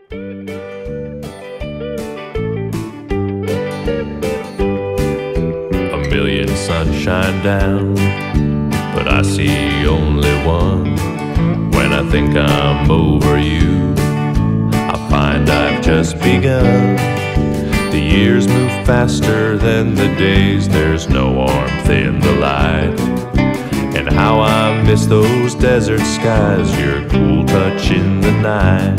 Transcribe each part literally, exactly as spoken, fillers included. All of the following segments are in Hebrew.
A million sunshine down, but I see only one. When I think I'm over you, I find I've just begun. The years move faster than the days, there's no warmth in the light. And how I miss those desert skies, your cool touch in the night.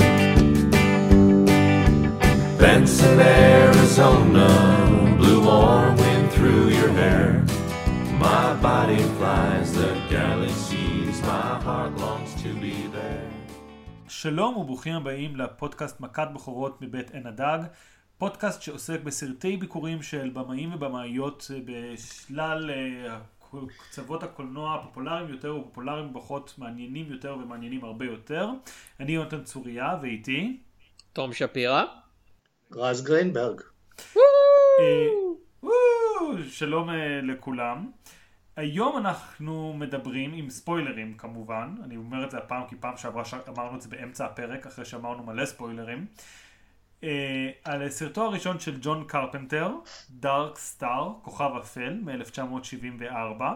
Benson, Arizona, blue warm wind through your hair. My body flies the galaxies, my heart longs to be there. שלום וברוכים הבאים לפודקאסט מכת בכורות מבית עין הדג, פודקאסט שעוסק בסרטי ביקורים של במאים ובמאיות בשלל קצוות הקולנוע הפופולריים יותר ופופולריים פחות, מעניינים יותר ומעניינים הרבה יותר. אני יונתן צוריה ואיתי תום שפירא, רז גרינברג. שלום לכולם. היום אנחנו מדברים עם ספוילרים כמובן, אני אומר את זה הפעם כי פעם שעברה אמרנו את זה באמצע הפרק אחרי שאמרנו מלא ספוילרים, על סרטו הראשון של ג'ון קרפנטר, דארק סטאר, כוכב אפל, מ-אלף תשע מאות שבעים וארבע,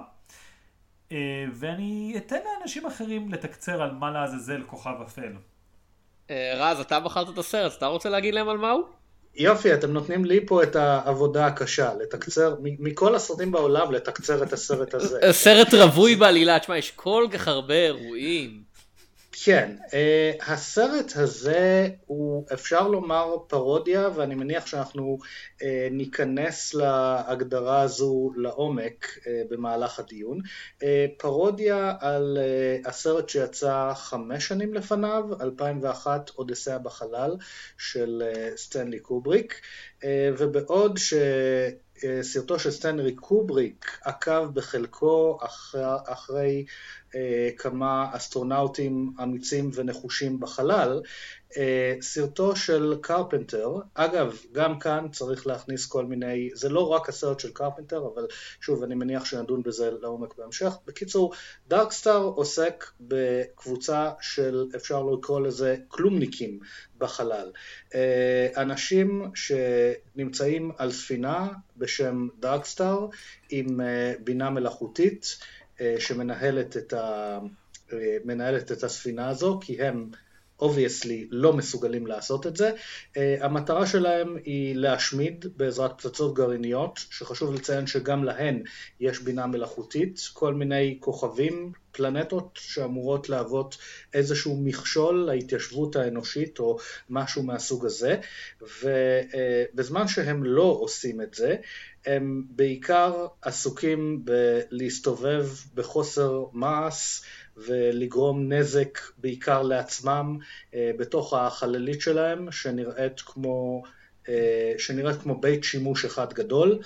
ואני אתן לאנשים אחרים לתקצר על מה לעזאזל כוכב אפל. רז, אתה בחרת את הסרט, אתה רוצה להגיד להם על מהו? יופי, אתם נותנים לי פה את העבודה הקשה, לתקצר, מכל הסרטים בעולם לתקצר את הסרט הזה. סרט רווי בעלילה, תשמע, יש כל כך הרבה אירועים. כן, uh, הסרט הזה הוא אפשר לומר פרודיה, ואני מניח שאנחנו uh, ניכנס להגדרה הזו לעומק uh, במהלך הדיון. Uh, פרודיה על uh, הסרט שיצא חמש שנים לפניו, אלפיים ואחת אודיסאה בחלל של uh, סטנלי קובריק, uh, ובעוד ש... סרטו של סטנלי קובריק עקב בחלקו אחרי, אחרי אה, כמה אסטרונאוטים אמיצים ונחושים בחלל, אה, סרטו של קרפנטר, אגב גם כאן צריך להכניס כל מיני, זה לא רק הסרט של קרפנטר, אבל שוב אני מניח שנדון בזה לעומק בהמשך. בקיצור, דארק סטאר עוסק בקבוצה של, אפשר לקרוא לזה כלומניקים בחלל, אנשים שנמצאים על ספינה בשם דארק סטאר עם בינה מלאכותית שמנהלת את ה... מנהלת את הספינה הזו, כי הם obviously לא מסוגלים לעשות את זה. המטרה שלהם היא להשמיד בעזרת פצצות גרעיניות, שחשוב לציין שגם להן יש בינה מלאכותית, כל מיני כוכבים, פלנטות שאמורות להוות איזשהו מכשול להתיישבות האנושית או משהו מהסוג הזה, ובזמן שהם לא עושים את זה, הם בעיקר עסוקים בלהסתובב בחוסר מעש, ולגרום נזק בעיקר לעצמם בתוך החללית שלהם, שנראית כמו, שנראית כמו בית שימוש אחד גדול,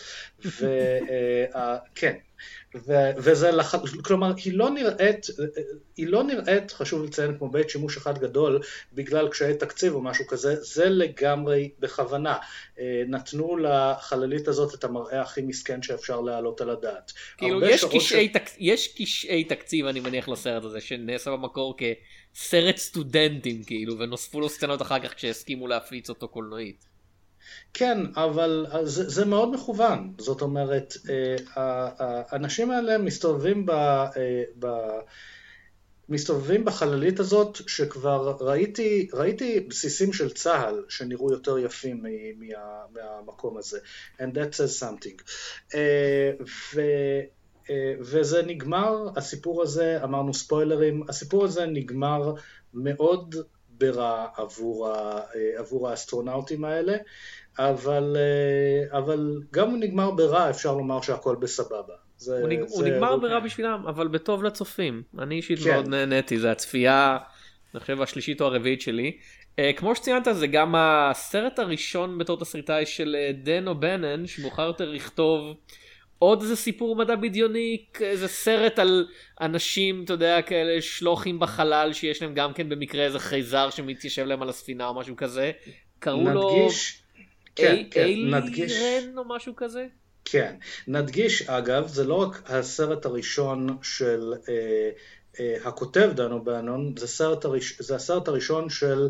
וכן, וזה, כלומר, היא לא נראית, היא לא נראית, חשוב לציין, כמו בית שימוש אחד גדול, בגלל קשיי תקציב או משהו כזה, זה לגמרי בכוונה. נתנו לחללית הזאת את המראה הכי מסכן שאפשר להעלות על הדעת. כאילו, יש קשי, ש... תק... יש קשי תקציב, אני מניח, לסרט הזה, שנעשה במקור כסרט סטודנטים, כאילו, ונוספו לו סצנות אחר כך כשהסכימו להפליץ אותו קולנועית. כן, אבל זה, זה מאוד מכוון, זאת אומרת, האנשים האלה מסתובבים, ב, ב, מסתובבים בחללית הזאת, שכבר ראיתי, ראיתי בסיסים של צהל שנראו יותר יפים מה, מהמקום הזה, and that says something. ו, וזה נגמר, הסיפור הזה, אמרנו ספוילרים, הסיפור הזה נגמר מאוד ברע עבור, ה, עבור האסטרונאוטים האלה, אבל, אבל גם הוא נגמר ברע, אפשר לומר שהכל בסבבה. זה, הוא, נג, זה, הוא נגמר הוא... ברע בשבילם, אבל בטוב לצופים. אני אישית כן. מאוד נהניתי, זה הצפייה, אני חושב, השלישית או הרביעית שלי. Uh, כמו שציינת, זה גם הסרט הראשון בתור תסריטאי של דן אובנן, שמוכר יותר לכתוב עוד איזה סיפור מדע בדיוני, איזה סרט על אנשים, אתה יודע, כאלה שלוחים בחלל, שיש להם גם כן במקרה איזה חייזר שמתיישב להם על הספינה או משהו כזה. קראו נדגיש, לו כן, כן, איילי נדגיש, רן או משהו כזה? כן, נדגיש אגב, זה לא רק הסרט הראשון של אה, אה, הכותב דן אובנן, זה, זה הסרט הראשון של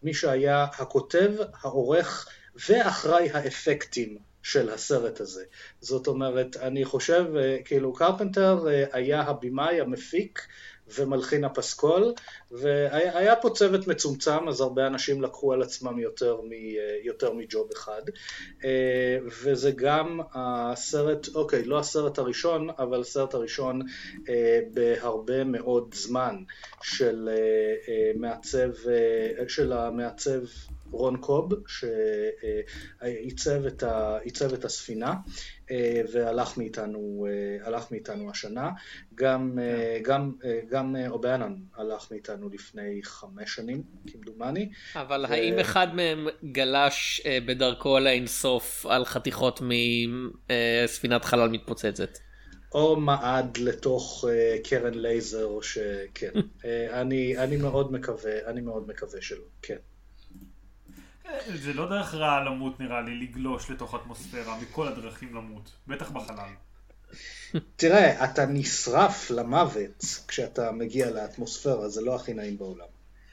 מי שהיה הכותב, העורך ואחראי האפקטים של הסרט הזה. זאת אומרת, אני חושב, כאילו קרפנטר היה הבימאי, המפיק ומלחין הפסקול, והיה פה צוות מצומצם, אז הרבה אנשים לקחו על עצמם יותר, מ, יותר מג'וב אחד, וזה גם הסרט, אוקיי, לא הסרט הראשון, אבל הסרט הראשון בהרבה מאוד זמן של מעצב, של המעצב רון קוב, שעיצב את, ה, עיצב את הספינה, והלך מאיתנו, הלך מאיתנו השנה. גם, גם, גם אובנן הלך מאיתנו לפני חמש שנים, כמדומני. אבל ו... האם אחד מהם גלש בדרכו לאינסוף על חתיכות מספינת חלל מתפוצצת? או מעד לתוך קרן לייזר, שכן. אני, אני מאוד מקווה, אני מאוד מקווה שלא, כן. זה לא דרך רעה למות נראה לי, לגלוש לתוך אטמוספירה, מכל הדרכים למות, בטח בחלל. תראה, אתה נשרף למוות כשאתה מגיע לאטמוספירה, זה לא הכי נעים בעולם.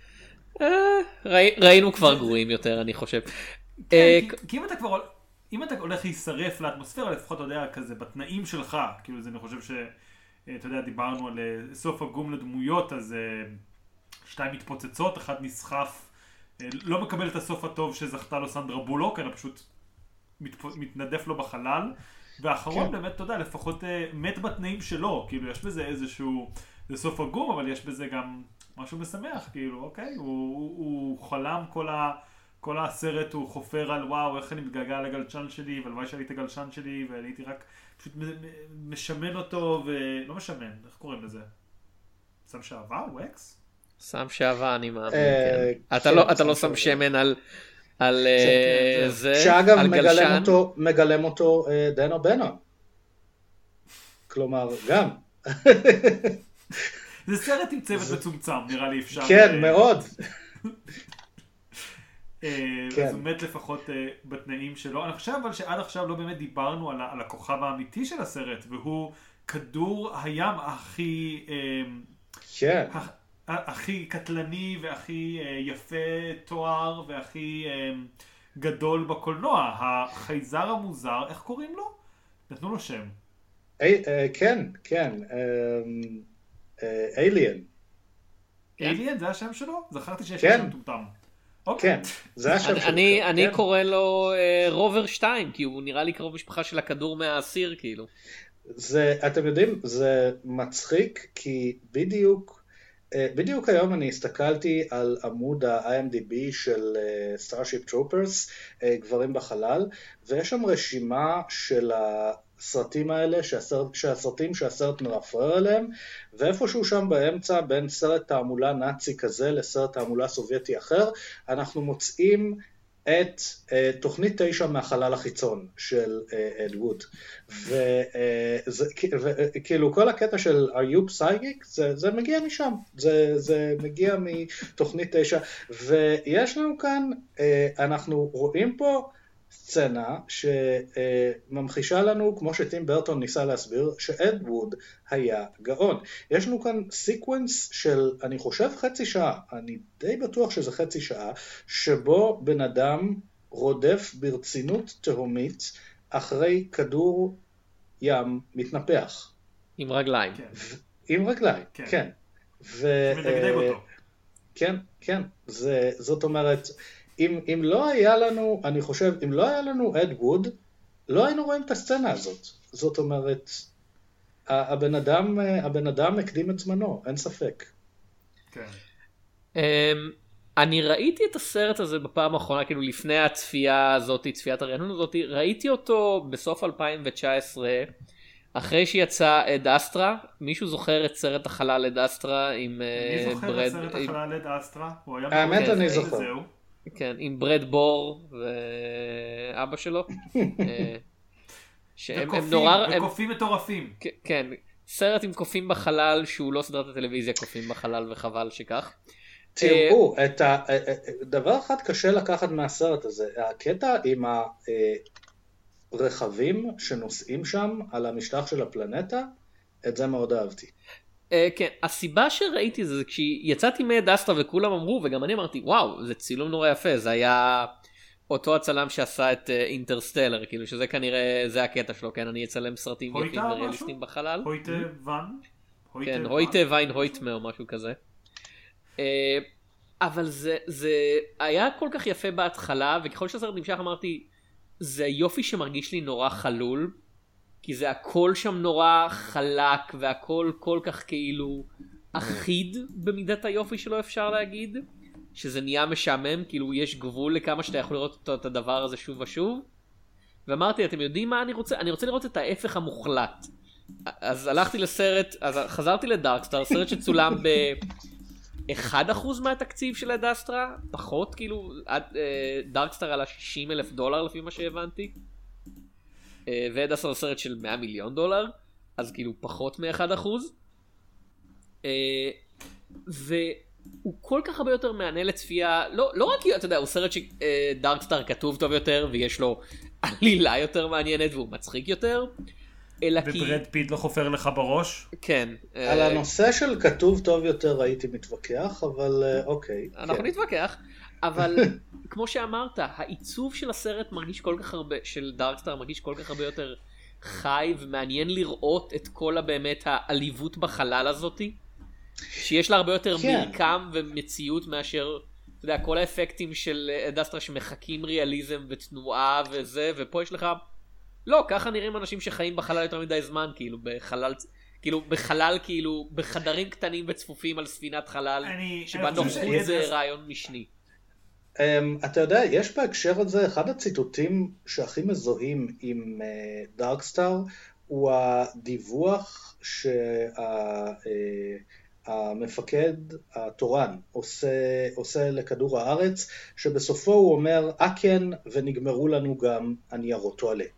ראינו כבר גרועים יותר, אני חושב. כי אם אתה כבר, אם אתה הולך להישרף לאטמוספירה, לפחות אתה יודע, כזה בתנאים שלך, כאילו זה אני חושב ש, אתה יודע, דיברנו על סוף הגום לדמויות, אז שתיים מתפוצצות, אחד נסחף, לא מקבל את הסוף הטוב שזכתה לו סנדרה בולוק, אלא פשוט מתנדף לו בחלל, והאחרון באמת, אתה יודע, לפחות מת בתנאים שלו, כאילו יש בזה איזשהו, זה סוף הגום, אבל יש בזה גם משהו משמח, כאילו, אוקיי, הוא, הוא, הוא חלם כל, ה, כל הסרט, הוא חופר על וואו, איך אני מתגעגע לגלשן שלי, ולוואי שלי את הגלשן שלי, והייתי רק פשוט משמן אותו, ולא משמן, איך קוראים לזה? שם שעבר, ווקס? שם שעבה, אני מאמין, כן. אתה לא שם שמן על זה, שאגב מגלם אותו דנו בנו. כלומר, גם. זה סרט עם צוות מצומצם, נראה לי אפשר. כן, מאוד. אז הוא מת לפחות בתנאים שלו. אני חושב אבל שעד עכשיו לא באמת דיברנו על הכוכב האמיתי של הסרט, והוא כדור הים הכי... כן. הכי קטלני והכי יפה תואר והכי גדול בקולנוע, החייזר המוזר, איך קוראים לו? נתנו לו שם. כן, כן, אליאן. אליאן זה השם שלו? זכרתי שיש שם טומטם. כן, זה השם שלו. אני קורא לו רובר שתיים, כי הוא נראה לי קרוב משפחה של הכדור מהאסיר, כאילו. אתם יודעים, זה מצחיק, כי בדיוק בדיוק היום אני הסתכלתי על עמוד ה-איי אם די בי של Starship Troopers, גברים בחלל, ויש שם רשימה של הסרטים האלה, שהסרט, שהסרטים שהסרט מרפרר אליהם, ואיפשהו שם באמצע, בין סרט תעמולה נאצי כזה לסרט תעמולה סובייטי אחר, אנחנו מוצאים את uh, תוכנית תשע מהחלל החיצון של אד ווד, וכאילו כל הקטע של are you psychic זה, זה מגיע משם, זה, זה מגיע מתוכנית תשע, ויש לנו כאן, uh, אנחנו רואים פה סצנה שממחישה לנו, כמו שטים ברטון ניסה להסביר, שאד ווד היה גאון. יש לנו כאן סיקוונס של, אני חושב חצי שעה, אני די בטוח שזה חצי שעה, שבו בן אדם רודף ברצינות תהומית אחרי כדור ים מתנפח. עם רגליים. ו- עם רגליים, כן. כן. ו- שמדגדג אותו. כן, כן. זה, זאת אומרת... אם, אם לא היה לנו, אני חושב, אם לא היה לנו אד ווד, לא היינו רואים את הסצנה הזאת. זאת אומרת, הבן אדם, הבן אדם הקדים את זמנו, אין ספק. כן. אני ראיתי את הסרט הזה בפעם האחרונה, כאילו לפני הצפייה הזאת, צפיית הרענון הזאת, ראיתי אותו בסוף אלפיים תשע עשרה, אחרי שיצא אד אסטרה. מישהו זוכר את סרט החלל אד אסטרה עם ברד... אני זוכר את סרט החלל אד אסטרה? האמת אני זוכר. כן, עם ברד בור ואבא שלו. וקופים מטורפים. כן, סרט עם קופים בחלל שהוא לא סדרת הטלוויזיה קופים בחלל, וחבל שכך. תראו, דבר אחד קשה לקחת מהסרט הזה, הקטע עם הרכבים שנוסעים שם על המשטח של הפלנטה, את זה מאוד אהבתי. כן, הסיבה שראיתי זה כשיצאתי מאד אסטרה וכולם אמרו, וגם אני אמרתי, וואו, זה צילום נורא יפה, זה היה אותו הצלם שעשה את אינטרסטלר, כאילו שזה כנראה, זה הקטע שלו, כן, אני אצלם סרטים יפים וריאליסטיים בחלל. הויטה ון? כן, הויטה ויין הויטמה או משהו כזה. אבל זה, זה היה כל כך יפה בהתחלה, וככל שהסרט נמשך אמרתי, זה יופי שמרגיש לי נורא חלול, כי זה הכל שם נורא חלק, והכל כל כך כאילו אחיד במידת היופי שלו אפשר להגיד, שזה נהיה משעמם, כאילו יש גבול לכמה שאתה יכול לראות את הדבר הזה שוב ושוב, ואמרתי, אתם יודעים מה אני רוצה? אני רוצה לראות את ההפך המוחלט. אז הלכתי לסרט, אז חזרתי לדארקסטאר, סרט שצולם ב-אחד אחוז מהתקציב של אד אסטרה, פחות כאילו, דארקסטאר עלה שישים אלף דולר לפי מה שהבנתי, ואד אסטרה סרט של מאה מיליון דולר, אז כאילו פחות מ-אחד אחוז, והוא כל כך הרבה יותר מענה לצפייה, לא, לא רק, אתה יודע, הוא סרט שדארקסטאר כתוב טוב יותר, ויש לו עלילה יותר מעניינת, והוא מצחיק יותר, וברד פיט לא חופר לך בראש? כן. על הנושא של כתוב טוב יותר הייתי מתווכח, אבל אוקיי. אנחנו נתווכח, אבל כמו שאמרת, העיצוב של הסרט מרגיש כל כך הרבה, של דארקסטאר מרגיש כל כך הרבה יותר חי, ומעניין לראות את כל הבאמת העליבות בחלל הזאת, שיש לה הרבה יותר מרקם ומציאות מאשר, אתה יודע, כל האפקטים של דארקסטאר שמחכים ריאליזם ותנועה וזה, ופה יש לך לא, ככה נראים אנשים שחיים בחלל יותר מדי זמן, כאילו בחלל, כאילו בחלל, כאילו בחדרים קטנים וצפופים על ספינת חלל, שבה נוחות זה רעיון משני. אתה יודע, יש בהקשר הזה, אחד הציטוטים שהכי מזוהים עם דארקסטאר, הוא הדיווח שהמפקד התורן עושה, עושה לכדור הארץ, שבסופו הוא אומר, אכן ונגמרו לנו גם הניירות טואלט.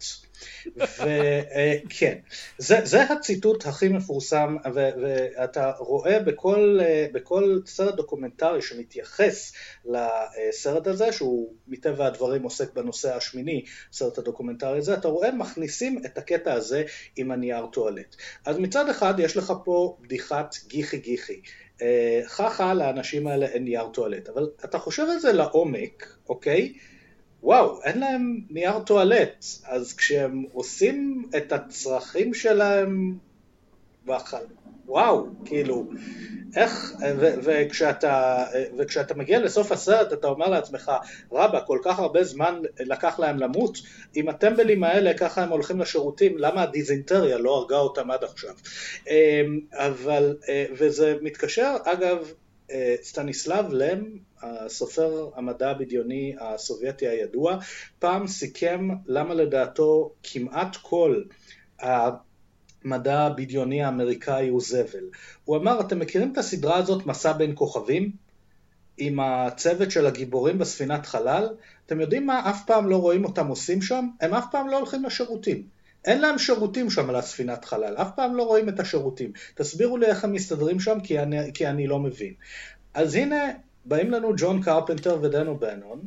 וכן, זה, זה הציטוט הכי מפורסם, ואתה רואה בכל, בכל סרט דוקומנטרי שמתייחס לסרט הזה, שהוא מטבע הדברים עוסק בנושא השמיני, סרט הדוקומנטרי הזה, אתה רואה מכניסים את הקטע הזה עם הנייר טואלט. אז מצד אחד יש לך פה בדיחת גיחי גיחי, חכה לאנשים האלה אין נייר טואלט, אבל אתה חושב על זה לעומק, אוקיי? וואו, אין להם נייר טואלט, אז כשהם עושים את הצרכים שלהם, וואו, כאילו, איך, ו- וכשאתה, וכשאתה מגיע לסוף הסרט, אתה אומר לעצמך, רבא, כל כך הרבה זמן לקח להם למות, אם הטמבלים האלה ככה הם הולכים לשירותים, למה הדיזינטריה לא הרגה אותם עד עכשיו? אבל, וזה מתקשר, אגב, סטניסלב לם, הסופר המדע הבדיוני הסובייטי הידוע, פעם סיכם למה לדעתו כמעט כל המדע הבדיוני האמריקאי הוא זבל. הוא אמר, אתם מכירים את הסדרה הזאת, מסע בין כוכבים? עם הצוות של הגיבורים בספינת חלל? אתם יודעים מה? אף פעם לא רואים אותם עושים שם? הם אף פעם לא הולכים לשירותים. אין להם שירותים שם על הספינת חלל, אף פעם לא רואים את השירותים. תסבירו לי איך הם מסתדרים שם, כי אני, כי אני לא מבין. אז הנה, באים לנו ג'ון קרפנטר ודן אובנון,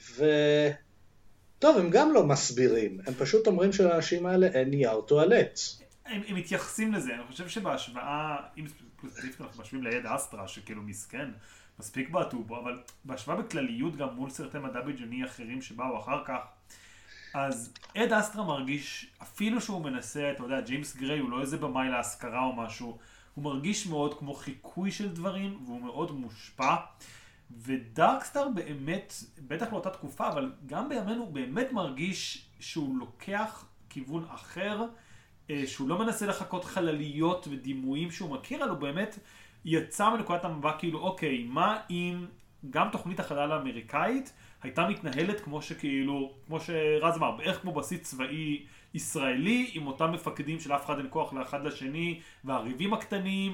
וטוב, הם גם לא מסבירים, הם פשוט אומרים שלאנשים האלה אין נייר טואלט. הם, הם מתייחסים לזה, אני חושב שבהשוואה, אם ספציפית אנחנו משווים ליד אסטרה, שכאילו מסכן, מספיק בעטו בו, אבל בהשוואה בכלליות גם מול סרטי מדע בדיוני אחרים שבאו אחר כך, אז אד אסטרה מרגיש, אפילו שהוא מנסה, אתה יודע, ג'יימס גריי הוא לא איזה במאי להשכרה או משהו, הוא מרגיש מאוד כמו חיקוי של דברים, והוא מאוד מושפע, ודארקסטאר באמת, בטח לאותה תקופה, אבל גם בימינו הוא באמת מרגיש שהוא לוקח כיוון אחר, שהוא לא מנסה לחכות חלליות ודימויים שהוא מכיר, אבל הוא באמת יצא מנקודת המבט כאילו, אוקיי, מה אם גם תוכנית החלל האמריקאית הייתה מתנהלת כמו שכאילו, כמו שרז אמר, בערך כמו בסיס צבאי ישראלי, עם אותם מפקדים של אף אחד אין כוח לאחד לשני, והריבים הקטנים,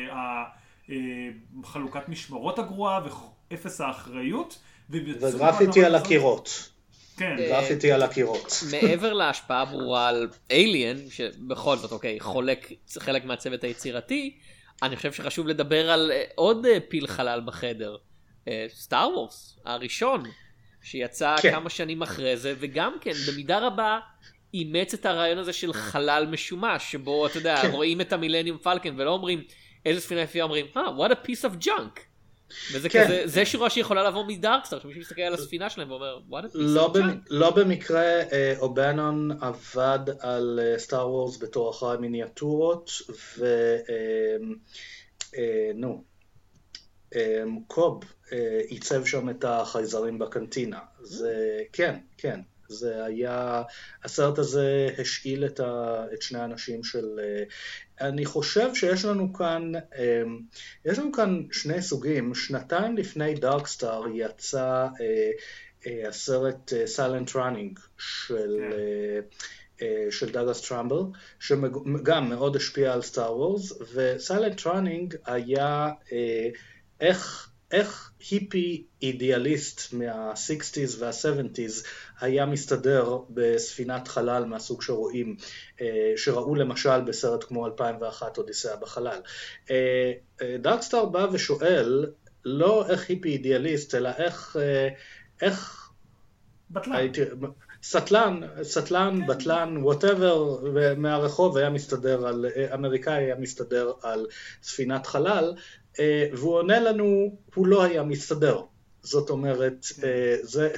והחלוקת משמרות הגרועה, ואפס האחריות. וגרפיטי על הקירות. כן. גרפיטי על הקירות. מעבר להשפעה ברורה על אליאן, שבכל זאת, אוקיי, חולק חלק מהצוות היצירתי, אני חושב שחשוב לדבר על עוד פיל חלל בחדר. סטאר וורס, הראשון, שיצא כן. כמה שנים אחרי זה, וגם כן, במידה רבה, אימץ את הרעיון הזה של חלל משומש, שבו, אתה יודע, כן. רואים את המילניום פלקן, ולא אומרים, איזה ספינה יפייה אומרים, אה, what a piece of junk. וזה כן. כזה, זה שורה שיכולה לבוא מדארקסטאר, שמישהו מסתכל על הספינה שלהם ואומר, what a piece לא, of junk. במ... לא במקרה אה, אובנון עבד על סטאר וורס בתור אחראי מיניאטורות, ו... אה, אה, נו, אה, קוב אה, עיצב שם את החייזרים בקנטינה. זה, כן, כן. זה היה, הסרט הזה השאיל את, ה, את שני האנשים של, אני חושב שיש לנו כאן, יש לנו כאן שני סוגים. שנתיים לפני דארקסטאר יצא הסרט Silent Running של, של דאגלס טרמבל, שגם מאוד השפיע על סטאר וורס, ו-Silent Running היה איך, איך היפי אידיאליסט מה-שישים וה-שבעים היה מסתדר בספינת חלל מהסוג שרואים, שראו למשל בסרט כמו אלפיים ואחת אודיסאה בחלל. דארקסטאר בא ושואל לא איך היפי אידיאליסט, אלא איך, איך בטלן. הייתי, סטלן, סטלן, בטלן, whatever, מהרחוב היה מסתדר על, אמריקאי היה מסתדר על ספינת חלל, והוא עונה לנו, הוא לא היה מסתדר. זאת אומרת, זה,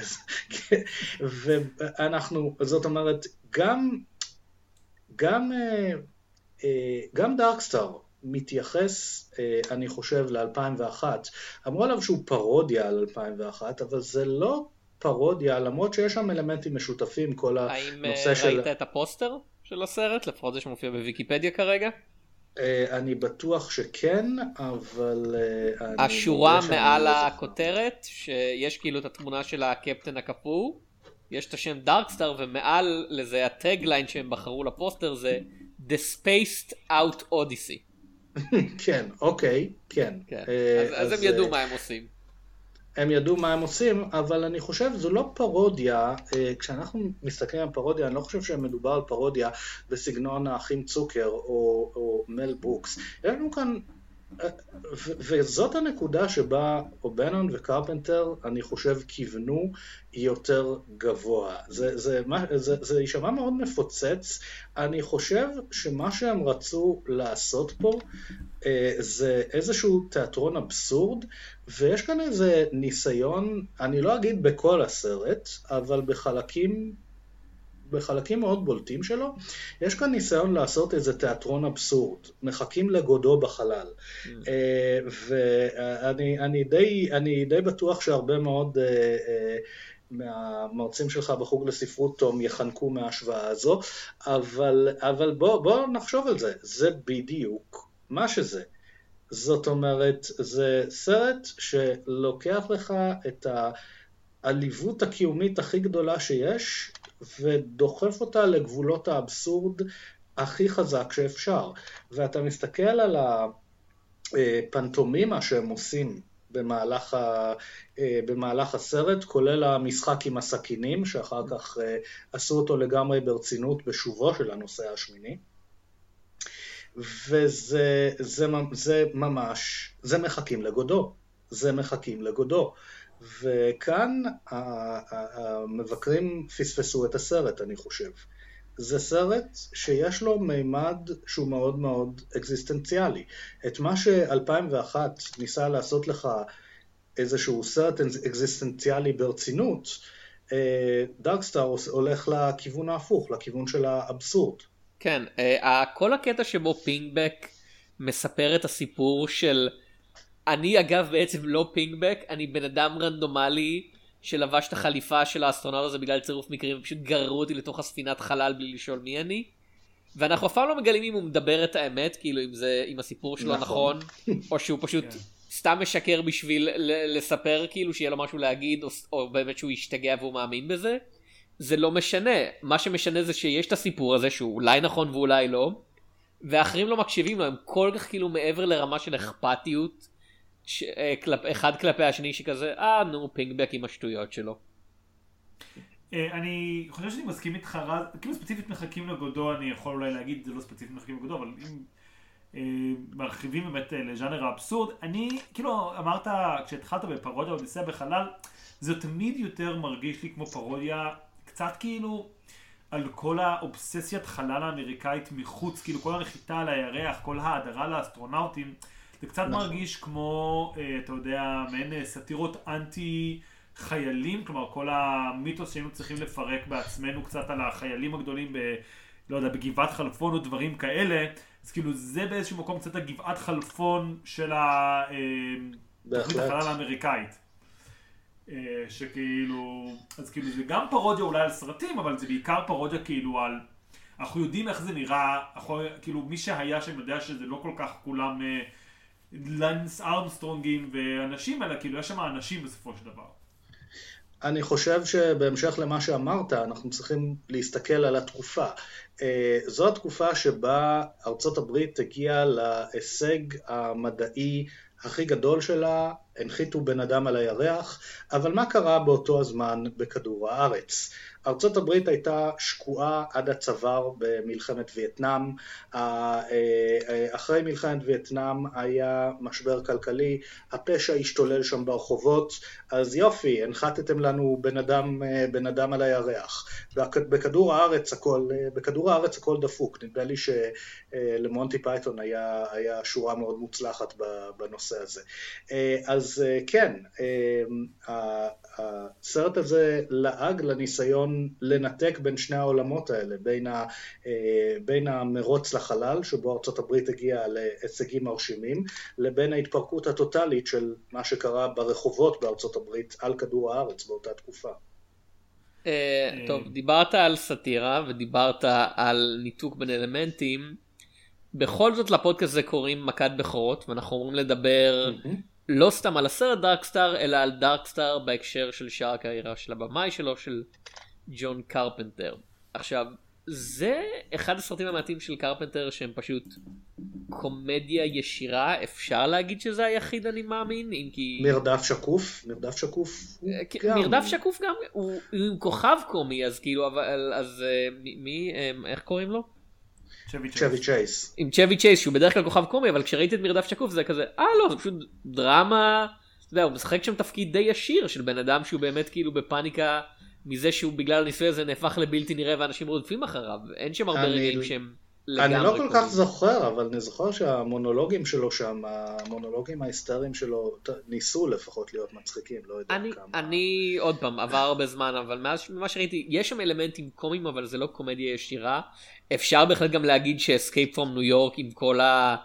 ואנחנו, זאת אומרת, גם, גם, גם דארקסטאר מתייחס, אני חושב, ל-אלפיים ואחת. אמרו עליו שהוא פרודיה על אלפיים ואחת, אבל זה לא פרודיה, למרות שיש שם אלמנטים משותפים, כל הנושא של... האם ראית את הפוסטר של הסרט? לפחות זה שמופיע בוויקיפדיה כרגע? אני בטוח שכן, אבל... השורה מעל הכותרת, שיש כאילו את התמונה של הקפטן הקפוא, יש את השם דארקסטאר, ומעל לזה הטגליין שהם בחרו לפוסטר זה The Spaced Out Odyssey. כן, אוקיי, כן. אז הם ידעו מה הם עושים. הם ידעו מה הם עושים, אבל אני חושב זו לא פרודיה, כשאנחנו מסתכלים על פרודיה, אני לא חושב שמדובר על פרודיה בסגנון האחים צוקר או, או מל ברוקס. יש לנו כאן, ו- וזאת הנקודה שבה אובנון וקרפנטר, אני חושב, כיוונו יותר גבוה. זה, זה, זה, זה יישמע מאוד מפוצץ. אני חושב שמה שהם רצו לעשות פה, זה איזשהו תיאטרון אבסורד, ויש כאן איזה ניסיון, אני לא אגיד בכל הסרט, אבל בחלקים, בחלקים מאוד בולטים שלו, יש כאן ניסיון לעשות איזה תיאטרון אבסורד, מחכים לגודו בחלל. Mm. ואני אני די, אני די בטוח שהרבה מאוד מהמרצים שלך בחוג לספרות תום יחנקו מההשוואה הזו, אבל, אבל בוא, בוא נחשוב על זה, זה בדיוק מה שזה. זאת אומרת, זה סרט שלוקח לך את העליבות הקיומית הכי גדולה שיש, ודוחף אותה לגבולות האבסורד הכי חזק שאפשר. ואתה מסתכל על הפנטומימה שהם עושים במהלך, ה, במהלך הסרט, כולל המשחק עם הסכינים, שאחר כך עשו אותו לגמרי ברצינות בשובו של הנושא השמיני. וזה זה, זה ממש, זה מחכים לגודו, זה מחכים לגודו. וכאן המבקרים פספסו את הסרט, אני חושב. זה סרט שיש לו מימד שהוא מאוד מאוד אקזיסטנציאלי. את מה ש-אלפיים ואחת ניסה לעשות לך איזשהו סרט אקזיסטנציאלי ברצינות, דארקסטאר הולך לכיוון ההפוך, לכיוון של האבסורד. כן, כל הקטע שבו פינגבק מספר את הסיפור של, אני אגב בעצם לא פינגבק, אני בן אדם רנדומלי שלבש את החליפה של האסטרונאוט הזה בגלל צירוף מקרים, ופשוט גררו אותי לתוך הספינת חלל בלי לשאול מי אני, ואנחנו אף פעם לא מגלים אם הוא מדבר את האמת, כאילו אם זה, אם הסיפור שלו נכון, או שהוא פשוט סתם משקר בשביל לספר כאילו שיהיה לו משהו להגיד, או באמת שהוא ישתגע והוא מאמין בזה. זה לא משנה, מה שמשנה זה שיש את הסיפור הזה שהוא אולי נכון ואולי לא, ואחרים לא מקשיבים לו, הם כל כך כאילו מעבר לרמה של אכפתיות, ש... אחד כלפי השני שכזה, אה נו פינגבק עם השטויות שלו. אני חושב שאני מסכים איתך, כאילו ספציפית מחכים לגודו, אני יכול אולי להגיד, זה לא ספציפית מחכים לגודו, אבל אם מרחיבים באמת לז'אנר האבסורד, אני כאילו אמרת, כשהתחלת בפרודיה אודיסאה בחלל, זה תמיד יותר מרגיש לי כמו פרודיה, קצת כאילו, על כל האובססיית חלל האמריקאית מחוץ, כאילו כל הנחיתה על הירח, כל ההדרה לאסטרונאוטים, זה קצת נכון. מרגיש כמו, אתה יודע, מעין סאטירות אנטי חיילים, כלומר כל המיתוס שהיינו צריכים לפרק בעצמנו קצת על החיילים הגדולים ב, לא יודע, בגבעת חלפון או דברים כאלה, אז כאילו זה באיזשהו מקום קצת הגבעת חלפון של התוכנית החלל האמריקאית. שכאילו, אז כאילו זה גם פרודיה אולי על סרטים, אבל זה בעיקר פרודיה כאילו על, אנחנו יודעים איך זה נראה, כאילו מי שהיה שם יודע שזה לא כל כך כולם לנס ארמסטרונגים ואנשים, אלא כאילו יש שם אנשים בסופו של דבר. אני חושב שבהמשך למה שאמרת, אנחנו צריכים להסתכל על התקופה. זו התקופה שבה ארצות הברית הגיעה להישג המדעי הכי גדול שלה, הנחיתו בן אדם על הירח, אבל מה קרה באותו הזמן בכדור הארץ? ארצות הברית הייתה שקועה עד הצוואר במלחמת וייטנאם, אחרי מלחמת וייטנאם היה משבר כלכלי, הפשע השתולל שם ברחובות, אז יופי, הנחתתם לנו בן אדם, בן אדם על הירח. בכדור הארץ הכל, בכדור הארץ הכל דפוק, נדמה לי שלמונטי פייתון היה, היה שורה מאוד מוצלחת בנושא הזה. אז כן, הסרט הזה לעג לניסיון לנתק בין שני העולמות האלה, בין, ה, בין המרוץ לחלל, שבו ארצות הברית הגיעה להישגים מרשימים, לבין ההתפרקות הטוטלית של מה שקרה ברחובות בארצות הברית על כדור הארץ באותה תקופה. טוב, דיברת על סאטירה ודיברת על ניתוק בין אלמנטים, בכל זאת לפודקאסט הזה קוראים מכת בכורות, ואנחנו אומרים לדבר לא סתם על הסרט דארקסטאר, אלא על דארקסטאר בהקשר של שאר הקריירה של הבמאי שלו, של ג'ון קרפנטר. עכשיו, זה אחד הסרטים המעטים של קרפנטר שהם פשוט קומדיה ישירה, אפשר להגיד שזה היחיד אני מאמין, אם כי... מרדף שקוף, מרדף שקוף גם. מרדף שקוף גם, הוא עם כוכב קומי, אז כאילו, אבל, אז מי, איך קוראים לו? צ'ווי צ'ייס. עם צ'ווי צ'ייס, שהוא בדרך כלל כוכב קומי, אבל כשראיתי את מרדף שקוף זה כזה, אה לא, זה פשוט דרמה, אתה יודע, הוא משחק שם תפקיד די ישיר של בן אדם שהוא באמת כאילו בפאניקה, מזה שהוא בגלל הניסוי הזה נהפך לבלתי נראה ואנשים רודפים אחריו, אין שם הרבה רגעים שהם לגמרי. אני לא כל כך זוכר, אבל אני זוכר שהמונולוגים שלו שם, המונולוגים ההיסטריים שלו ניסו לפחות להיות מצחיקים, לא יודע אני, כמה. אני עוד פעם, עבר הרבה זמן, אבל ממה שראיתי, יש שם אלמנטים קומיים, אבל זה לא קומדיה ישירה. אפשר בהחלט גם להגיד ש-Escape from New York עם כל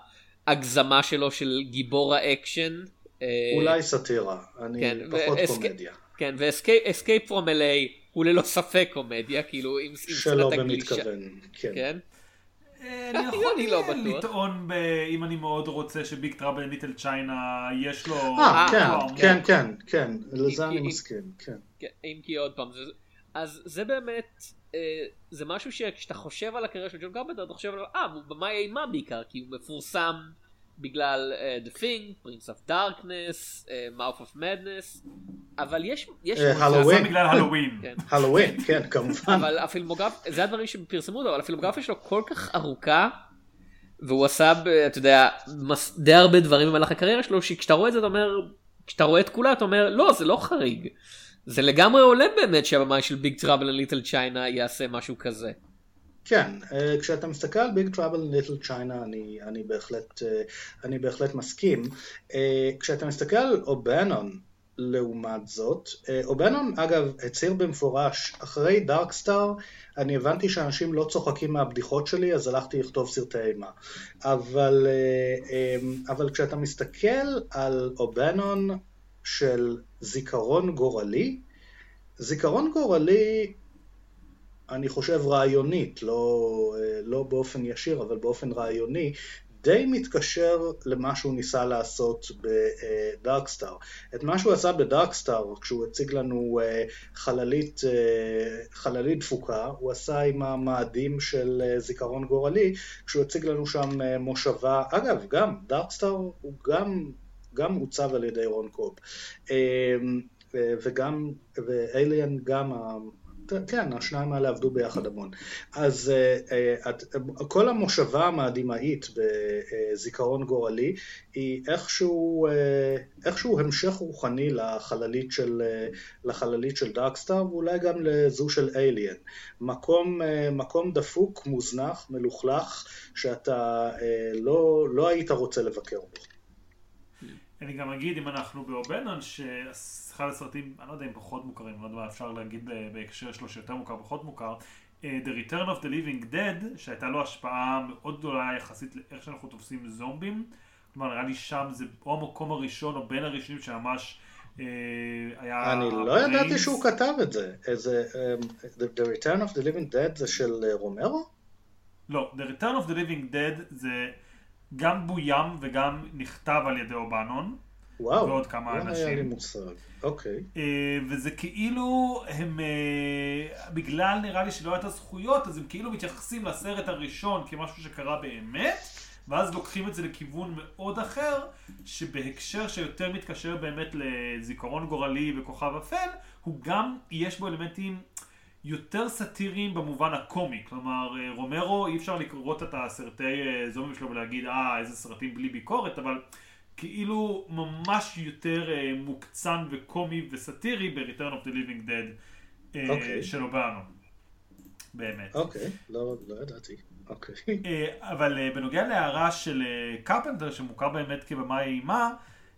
ההגזמה שלו של גיבור האקשן. אולי סאטירה, אני כן, פחות קומדיה. כן, ו-Escape from אל איי הוא ללא ספק קומדיה, כאילו עם שלא במתכוון, כן. כן? אני יכול לטעון, אם אני מאוד רוצה שביג טראבל אין ליטל צ'יינה יש לו... כן, כן, כן, לזה אני מסכים, כן. אם כי עוד פעם, אז זה באמת, זה משהו שכשאתה חושב על הקריירה של ג'ון קרפנטר, אתה חושב עליו, אה, הוא במאי אימה בעיקר, כי הוא מפורסם בגלל uh, The Thing, Prince of Darkness, uh, Mouth of Madness, אבל יש... יש הלואוין. בגלל הלואוין. הלואוין, כן, כמובן. אבל הפילמוגרפיה, זה הדברים שפרסמו אותו, אבל הפילמוגרפיה שלו כל כך ארוכה, והוא עשה, אתה יודע, די הרבה דברים במהלך הקריירה שלו, שכשאתה רואה את זה, אתה אומר, כשאתה רואה את כולה, אתה אומר, לא, זה לא חריג. זה לגמרי עולה באמת שהבמאי של Big Trouble in Little China יעשה משהו כזה. כן, כשאתה מסתכל על Big Trouble in Little China, אני, אני, בהחלט, אני בהחלט מסכים. כשאתה מסתכל על אובנון, לעומת זאת, אובנון, אגב, הצהיר במפורש, אחרי דארקסטאר, אני הבנתי שאנשים לא צוחקים מהבדיחות שלי, אז הלכתי לכתוב סרטי אימה. אבל, אבל כשאתה מסתכל על אובנון של זיכרון גורלי, זיכרון גורלי, אני חושב רעיונית, לא, לא באופן ישיר, אבל באופן רעיוני, די מתקשר למה שהוא ניסה לעשות בדארקסטאר. את מה שהוא עשה בדארקסטאר, כשהוא הציג לנו חללית, חללית דפוקה, הוא עשה עם המאדים של זיכרון גורלי, כשהוא הציג לנו שם מושבה, אגב, גם דארקסטאר הוא גם, גם עוצב על ידי רון קוב. וגם, ואליאן גם כן, השניים האלה עבדו ביחד המון. אז כל המושבה המדהימאית בזיכרון גורלי היא איכשהו, איכשהו המשך רוחני לחללית של, לחללית של דארקסטאר, ואולי גם לזו של אליאן. מקום, מקום דפוק, מוזנח, מלוכלך, שאתה לא, לא היית רוצה לבקר בו. אני גם אגיד, אם אנחנו באובנון, שאחד הסרטים, אני לא יודע אם פחות מוכרים, אני לא יודע מה אפשר להגיד בהקשר שלו שיותר מוכר, פחות מוכר, The Return of the Living Dead, שהייתה לו השפעה מאוד גדולה יחסית לאיך שאנחנו תופסים זומבים, כלומר, נראה לי שם זה או המקום הראשון או בין הראשונים שממש אה, היה... אני לא ידעתי שהוא כתב את זה. איזה, um, The Return of the Living Dead זה של רומרו? לא, The Return of the Living Dead זה... גם בוים וגם נכתב על ידי אובנון. וואו, ועוד כמה לא אנשים. היה לי מושג. אוקיי. וזה כאילו, הם, בגלל נראה לי שלא הייתה זכויות, אז הם כאילו מתייחסים לסרט הראשון כמשהו שקרה באמת, ואז לוקחים את זה לכיוון מאוד אחר, שבהקשר שיותר מתקשר באמת לזיכרון גורלי וכוכב אפל, הוא גם, יש בו אלמנטים יותר סאטיריים במובן הקומי. כלומר, רומרו, אי אפשר לקרות את הסרטי זומבים שלו ולהגיד, אה, איזה סרטים בלי ביקורת, אבל כאילו ממש יותר מוקצן וקומי וסאטירי ב-Return of the Living Dead okay. של אובנון. באמת. אוקיי, לא, לא ידעתי. אוקיי. אבל בנוגע להערה של קרפנטר, שמוכר באמת כבמאי אימה,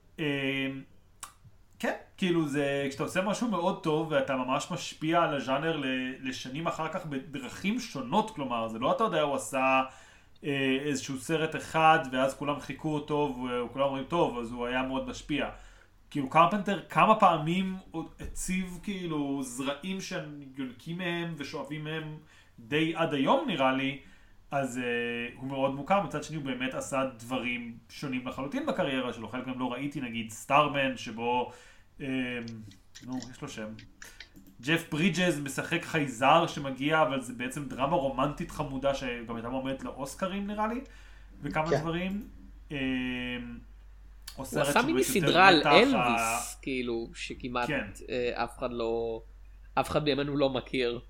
כן, כאילו זה, כשאתה עושה משהו מאוד טוב ואתה ממש משפיע על הז'אנר לשנים אחר כך בדרכים שונות, כלומר, זה לא אתה יודע, הוא עשה איזשהו סרט אחד ואז כולם חיכו אותו וכולם אומרים טוב, אז הוא היה מאוד משפיע. כאילו קרפנטר כמה פעמים הציב כאילו זרעים שיונקים מהם ושואבים מהם די עד היום נראה לי, אז uh, הוא מאוד מוכר. מצד שני הוא באמת עשה דברים שונים לחלוטין בקריירה שלו. חלק גם לא ראיתי, נגיד סטארמן, שבו, um, נו, יש לו שם. ג'ף ברידג'ז משחק חייזר שמגיע, אבל זה בעצם דרמה רומנטית חמודה שגם הייתה מועמדת לאוסקרים נראה לי, וכמה כן. דברים. Um, הוא עשה מיני סדרה על אלוויס, כאילו, שכמעט כן. uh, אף אחד לא, אף אחד בימינו לא מכיר.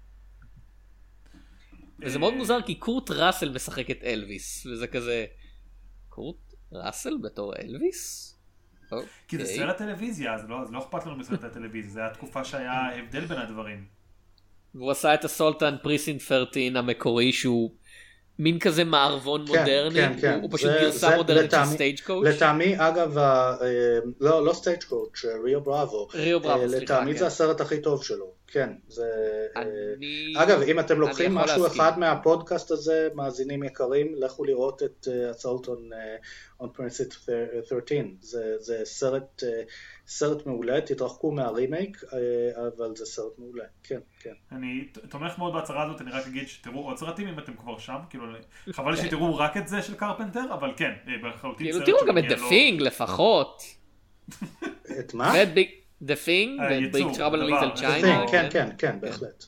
וזה מאוד מוזר כי קורט ראסל משחק את אלוויס, וזה כזה, קורט ראסל בתור אלוויס? כי זה סרט טלוויזיה, אז לא אכפת לנו מסרט הטלוויזיה, זה התקופה שהיה הבדל בין הדברים. והוא עשה את הסולטן פריסין שלוש עשרה המקורי, שהוא מין כזה מערבון מודרני, הוא פשוט גרסה מודרנית של סטייג' קואוץ'. לטעמי, אגב, לא סטייג' קואוץ', ריו בראבו, לטעמי זה הסרט הכי טוב שלו. כן, זה... אגב, אם אתם לוקחים משהו אחד מהפודקאסט הזה, מאזינים יקרים, לכו לראות את Assault on Precinct שלוש עשרה. זה סרט, סרט מעולה, תתרחקו מהרימייק, אבל זה סרט מעולה, כן, כן. אני תומך מאוד בהצהרה הזאת, אני רק אגיד שתראו עוד סרטים אם אתם כבר שם, כאילו, חבל לי שתראו רק את זה של קרפנטר, אבל כן, בחלוטין סרט... תראו גם את The Thing לפחות. את מה? The Thing, ו-Big Trouble in Little China. כן, כן, כן, בהחלט.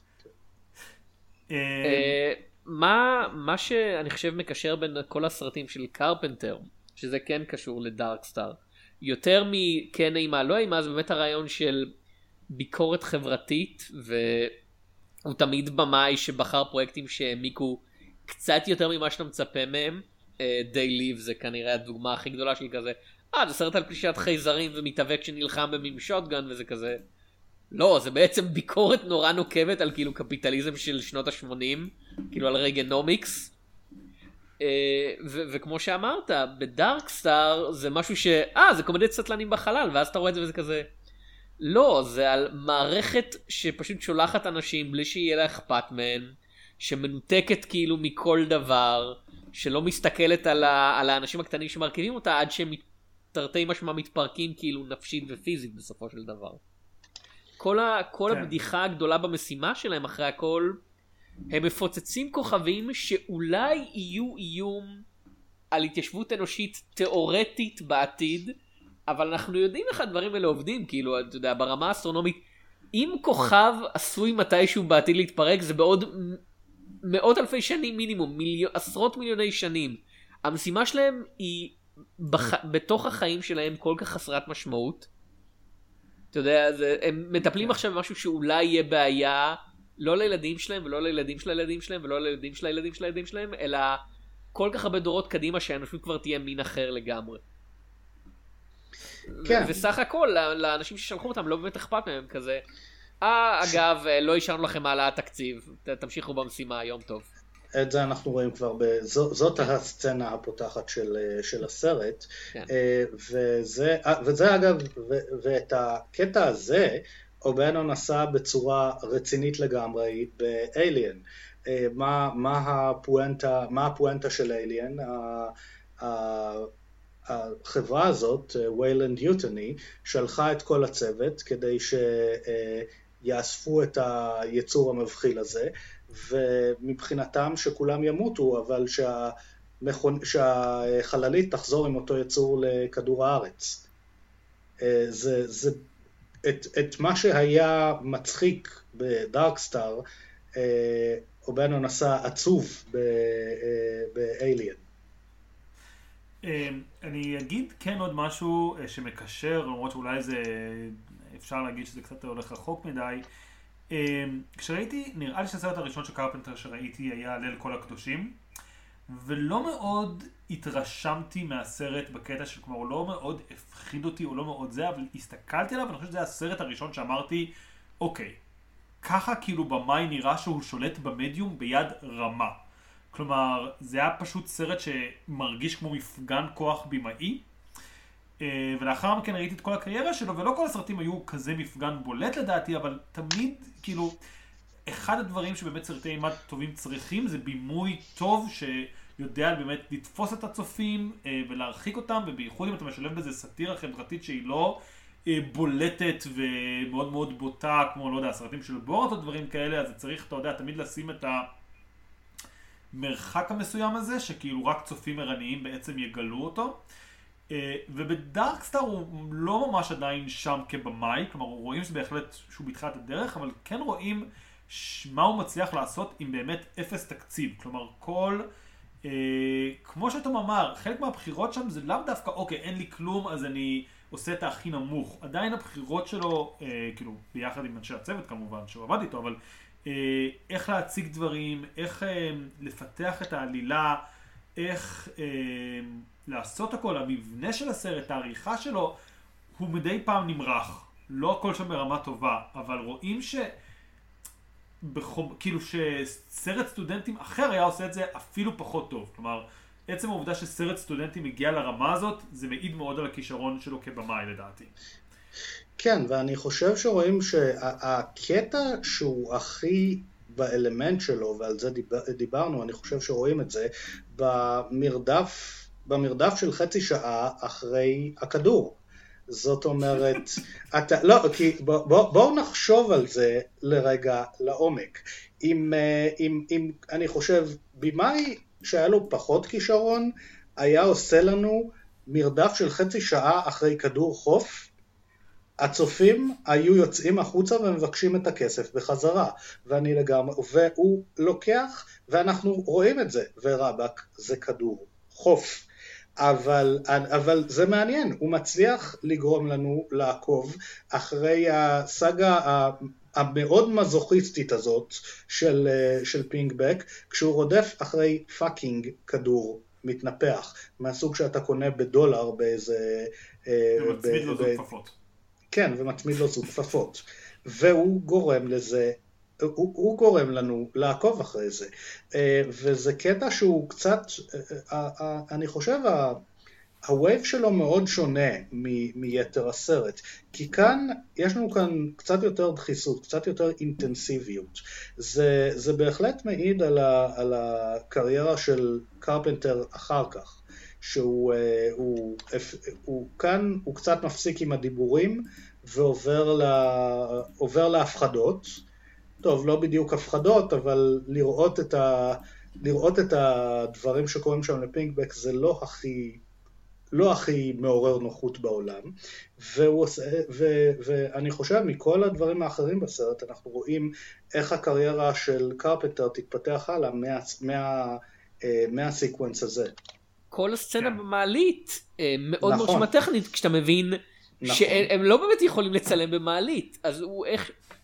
מה שאני חושב מקשר בין כל הסרטים של קרפנטר, שזה כן קשור לדארקסטאר, יותר מכן אימה, לא אימה, זה באמת הרעיון של ביקורת חברתית, והוא תמיד במאי שבחר פרויקטים שהעמיקו קצת יותר ממה שאתה מצפה מהם. They Live זה כנראה הדוגמה הכי גדולה של כזה, אה, זה סרט על פלישת חייזרים ומתאבק שנלחם במין שוטגן וזה כזה. לא, זה בעצם ביקורת נורא נוקבת על כאילו קפיטליזם של שנות ה-שמונים, כאילו על רגנומיקס. וכמו שאמרת, בדארקסטאר זה משהו ש... אה, זה קומדיית סטלנים בחלל, ואז אתה רואה את זה וזה כזה... לא, זה על מערכת שפשוט שולחת אנשים בלי שיהיה לה אכפת מהן, שמנותקת כאילו מכל דבר, שלא מסתכלת על, ה... על האנשים הקטנים שמרכיבים אותה עד שהם... תרתי משמע מתפרקים כאילו נפשית ופיזית בסופו של דבר. כל, ה, כל כן. הבדיחה הגדולה במשימה שלהם אחרי הכל, הם מפוצצים כוכבים שאולי יהיו איום על התיישבות אנושית תיאורטית בעתיד, אבל אנחנו יודעים איך הדברים האלה עובדים, כאילו, אתה יודע, ברמה האסטרונומית, אם כוכב עשוי מתישהו בעתיד להתפרק, זה בעוד מאות אלפי שנים מינימום, מיליו, עשרות מיליוני שנים. המשימה שלהם היא בח... בתוך החיים שלהם כל כך חסרת משמעות. אתה יודע, זה... הם מטפלים עכשיו במשהו שאולי יהיה בעיה לא לילדים שלהם ולא לילדים של הילדים שלהם ולא לילדים של הילדים של הילדים שלהם, אלא כל כך הרבה דורות קדימה שהאנושות כבר תהיה מין אחר לגמרי. כן. וסך הכל, לאנשים ששלחו אותם לא באמת אכפת מהם כזה. אה, אגב, לא השארנו לכם העלאת תקציב, תמשיכו במשימה, היום טוב. את זה אנחנו רואים כבר, בזו, זאת הסצנה הפותחת של, של הסרט, כן. וזה, וזה אגב, ו, ואת הקטע הזה, אובנון עשה בצורה רצינית לגמרי באליאן. מה, מה הפואנטה, מה הפואנטה של אליאן? החברה הזאת, ויילנד יוטני, שלחה את כל הצוות כדי שיאספו את היצור המבחיל הזה, ומבחינתם שכולם ימותו, אבל שהמכון, שהחללית תחזור עם אותו יצור לכדור הארץ. זה, זה, את, את מה שהיה מצחיק בדארקסטאר, אובנון עשה עצוב באליאן. אני אגיד כן עוד משהו שמקשר, למרות שאולי זה, אפשר להגיד שזה קצת הולך רחוק מדי. כשראיתי, נראה לי שהסרט הראשון של קרפנטר שראיתי היה ליל כל הקדושים, ולא מאוד התרשמתי מהסרט בקטע של, כלומר, הוא לא מאוד הפחיד אותי, הוא לא מאוד זה, אבל הסתכלתי עליו, ואני חושב שזה הסרט הראשון שאמרתי, אוקיי, ככה כאילו במאי נראה שהוא שולט במדיום ביד רמה. כלומר, זה היה פשוט סרט שמרגיש כמו מפגן כוח בימאי, ולאחר מכן ראיתי את כל הקריירה שלו, ולא כל הסרטים היו כזה מפגן בולט לדעתי, אבל תמיד, כאילו, אחד הדברים שבאמת סרטי אימה טובים צריכים, זה בימוי טוב שיודע באמת לתפוס את הצופים ולהרחיק אותם, ובייחוד אם אתה משלב בזה סאטירה חברתית שהיא לא בולטת ומאוד מאוד בוטה, כמו, לא יודע, הסרטים של בורת או דברים כאלה, אז צריך, אתה יודע, תמיד לשים את המרחק המסוים הזה, שכאילו רק צופים ערניים בעצם יגלו אותו. ובדארקסטאר הוא לא ממש עדיין שם כבמאי, כלומר רואים שבהחלט שהוא בתחילת הדרך, אבל כן רואים מה הוא מצליח לעשות עם באמת אפס תקציב. כלומר כל, אה, כמו שאתה אמר, חלק מהבחירות שם זה לאו דווקא, אוקיי, אין לי כלום אז אני עושה את הכי נמוך. עדיין הבחירות שלו, אה, כאילו ביחד עם אנשי הצוות כמובן שהוא עבד איתו, אבל אה, איך להציג דברים, איך אה, לפתח את העלילה, איך אה, לעשות הכל, המבנה של הסרט, העריכה שלו, הוא מדי פעם נמרח. לא הכל שם ברמה טובה, אבל רואים ש... בחום, כאילו שסרט סטודנטים אחר היה עושה את זה אפילו פחות טוב. כלומר, עצם העובדה שסרט סטודנטים הגיע לרמה הזאת, זה מעיד מאוד על הכישרון שלו כבמאי לדעתי. כן, ואני חושב שרואים שהקטע שהוא הכי באלמנט שלו, ועל זה דיבר, דיברנו, אני חושב שרואים את זה, במרדף, במרדף של חצי שעה אחרי הכדור. זאת אומרת, אתה, לא, כי בוא, בוא, בואו נחשוב על זה לרגע לעומק. אם, אם, אם, אני חושב, במאי שהיה לו פחות כישרון, היה עושה לנו מרדף של חצי שעה אחרי כדור חוף, הצופים היו יוצאים החוצה ומבקשים את הכסף בחזרה, ואני לגמרי, והוא לוקח, ואנחנו רואים את זה, ורבק זה כדור חוף. אבל, אבל זה מעניין, הוא מצליח לגרום לנו לעקוב אחרי הסאגה המאוד מזוכיסטית הזאת של, של פינגבק, כשהוא רודף אחרי פאקינג כדור מתנפח, מהסוג שאתה קונה בדולר באיזה... ומצמיד לו זוג כפפות. כן, ומצמיד לו זוג כפפות. והוא גורם לזה, הוא, הוא גורם לנו לעקוב אחרי זה. וזה קטע שהוא קצת, אני חושב, הווייב שלו מאוד שונה מיתר הסרט. כי כאן, יש לנו כאן קצת יותר דחיסות, קצת יותר אינטנסיביות. זה, זה בהחלט מעיד על, ה, על הקריירה של קרפנטר אחר כך. שהוא הוא, הוא, כאן הוא קצת מפסיק עם הדיבורים ועובר לה, עובר להפחדות. טוב, לא בדיוק הפחדות, אבל לראות את, ה, לראות את הדברים שקוראים שם לפינקבק זה לא הכי, לא הכי מעורר נוחות בעולם. והוא, ו, ואני חושב מכל הדברים האחרים בסרט אנחנו רואים איך הקריירה של קרפנטר תתפתח הלאה מה, מה, מהסיקוונס הזה. כל הסצנה במעלית מאוד מאוד טכנית, כשאתה מבין שהם לא באמת יכולים לצלם במעלית, אז הוא איך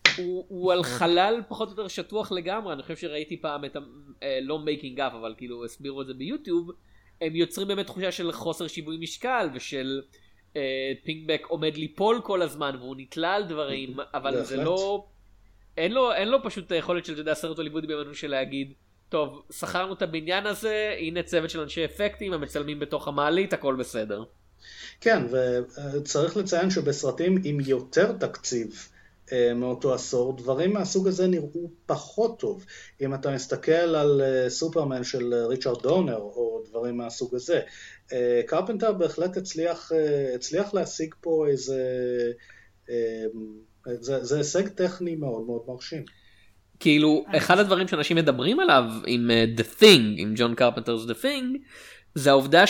הוא, הוא על חלל פחות או יותר שטוח לגמרי. אני חושב שראיתי פעם את ה... לא מייקינג אפ, אבל כאילו הסבירו את זה ביוטיוב. הם יוצרים באמת תחושה של חוסר שיווי משקל ושל אה, פינגבק עומד ליפול כל הזמן והוא נתלה על דברים, אבל זה לא... אין לו, אין לו פשוט היכולת של, אתה יודע, סרט הוליוודי בימינו של להגיד, טוב, שכרנו את הבניין הזה, הנה צוות של אנשי אפקטים, הם מצלמים בתוך המעלית, הכל בסדר. כן, וצריך לציין שבסרטים עם יותר תקציב מאותו עשור, דברים מהסוג הזה נראו פחות טוב. אם אתה מסתכל על סופרמן של ריצ'רד דונר, או דברים מהסוג הזה, קרפנטר בהחלט הצליח, הצליח להשיג פה איזה... זה, זה הישג טכני מאוד מאוד מרשים. כאילו, אחד הדברים שאנשים מדברים עליו עם uh, The Thing, עם ג'ון קרפנטר's The Thing, זה העובדה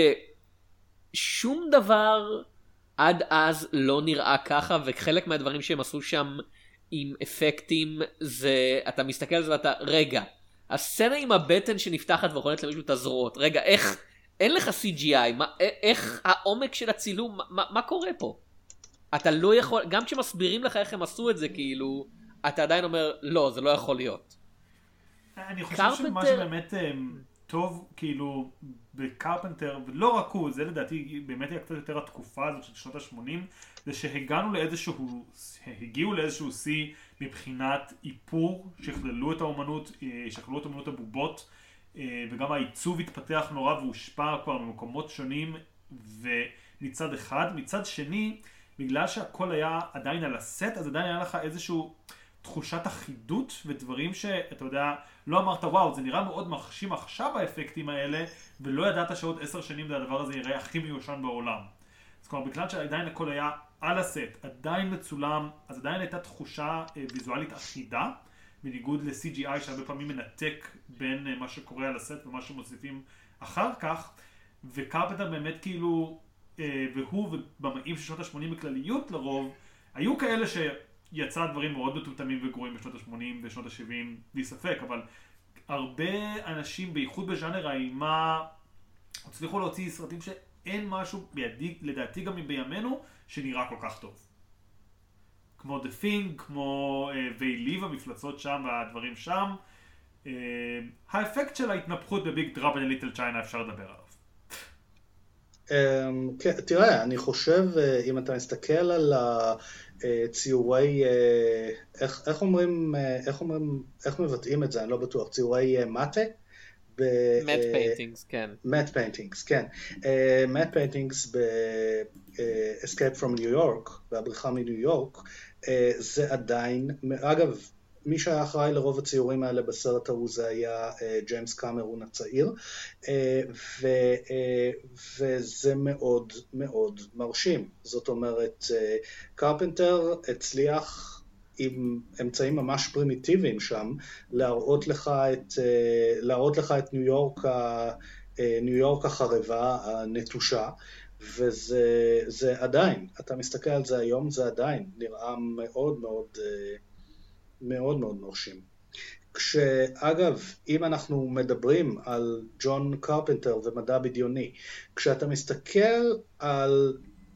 ששום דבר עד אז לא נראה ככה, וחלק מהדברים שהם עשו שם עם אפקטים, זה, אתה מסתכל על זה ואתה, רגע, הסצנה עם הבטן שנפתחת ויכולת למישהו את הזרועות, רגע, איך, אין לך סי ג'י איי, מה, איך העומק של הצילום, מה, מה קורה פה? אתה לא יכול, גם כשמסבירים לך איך הם עשו את זה, כאילו, אתה עדיין אומר, לא, זה לא יכול להיות. אני חושב שמה שבאמת טוב, כאילו, בקרפנטר, ולא רק הוא, זה לדעתי באמת היה קצת יותר התקופה הזאת של שנות ה-שמונים, זה שהגענו לאיזשהו, הגיעו לאיזשהו שיא מבחינת איפור, שכללו את האומנות, שכללו את האומנות הבובות, וגם העיצוב התפתח נורא והושפע כבר ממקומות שונים, ומצד אחד, מצד שני, בגלל שהכל היה עדיין על הסט, אז עדיין היה לך איזשהו תחושת אחידות ודברים שאתה יודע, לא אמרת וואו, זה נראה מאוד מחשים עכשיו האפקטים האלה, ולא ידעת שעוד עשר שנים הדבר הזה יראה הכי מיושן בעולם. אז כלומר, בגלל שעדיין הכל היה על הסט, עדיין מצולם, אז עדיין הייתה תחושה ויזואלית אחידה, בניגוד ל-סי ג'י איי שהרבה פעמים מנתק בין מה שקורה על הסט ומה שמוסיפים אחר כך, וקרפנטר באמת כאילו... והוא ובמאים של שנות ה-שמונים בכלליות לרוב, היו כאלה שיצא דברים מאוד מטומטמים וגרועים בשנות ה-שמונים ושנות ה-שבעים, בלי ספק, אבל הרבה אנשים, בייחוד בז'אנר האימה, הצליחו להוציא סרטים שאין משהו, בידי, לדעתי גם בימינו, שנראה כל כך טוב. כמו The Thing, כמו וייליב, המפלצות שם והדברים שם. האפקט של ההתנפחות בביג טראבל אין ליטל צ'יינה אפשר לדבר עליו. תראה, אני חושב, אם אתה מסתכל על הציורי, איך, איך אומרים, איך אומרים, איך מבטאים את זה, אני לא בטוח, ציורי מטה? מאט פיינטינגס, כן. מאט פיינטינגס, כן. מאט פיינטינגס ב-Escape from New York, והבריחה מניו יורק, זה עדיין, אגב, מי שהיה אחראי לרוב הציורים האלה בסרט ההוא זה היה ג'יימס קמרון הצעיר, ו, וזה מאוד מאוד מרשים. זאת אומרת, קרפנטר הצליח עם אמצעים ממש פרימיטיביים שם, להראות לך את, להראות לך את ניו יורק, ניו יורק החרבה, הנטושה, וזה זה עדיין, אתה מסתכל על זה היום, זה עדיין נראה מאוד מאוד... מאוד מאוד מרשים. כשאגב, אם אנחנו מדברים על ג'ון קרפנטר ומדע בדיוני, כשאתה מסתכל על,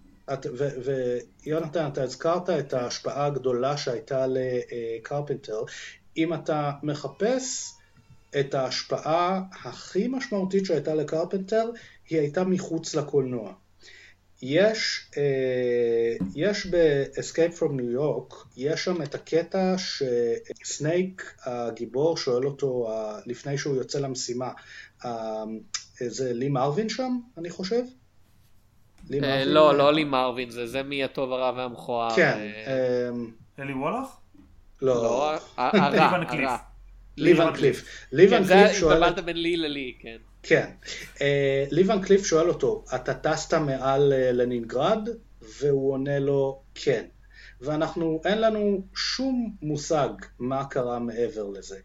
ויונתן, אתה הזכרת את ההשפעה הגדולה שהייתה לקרפנטר, אם אתה מחפש את ההשפעה הכי משמעותית שהייתה לקרפנטר, היא הייתה מחוץ לקולנוע. יש, יש ב-Escape from New York, יש שם את הקטע שסנייק, הגיבור, שואל אותו לפני שהוא יוצא למשימה, זה לי מרווין שם, אני חושב? לא, לא לי מרווין, זה מי הטוב הרע והמכוער. כן. אלי וולך? לא. הרע, הרע. ליבן קליף. ליבן קליף שואל... התבלבלת בין לי ללי, כן. כן. ליבן קליף שואל אותו, אתה טסת מעל לנינגרד? והוא עונה לו, כן. ואנחנו, אין לנו שום מושג מה קרה מעבר לזה.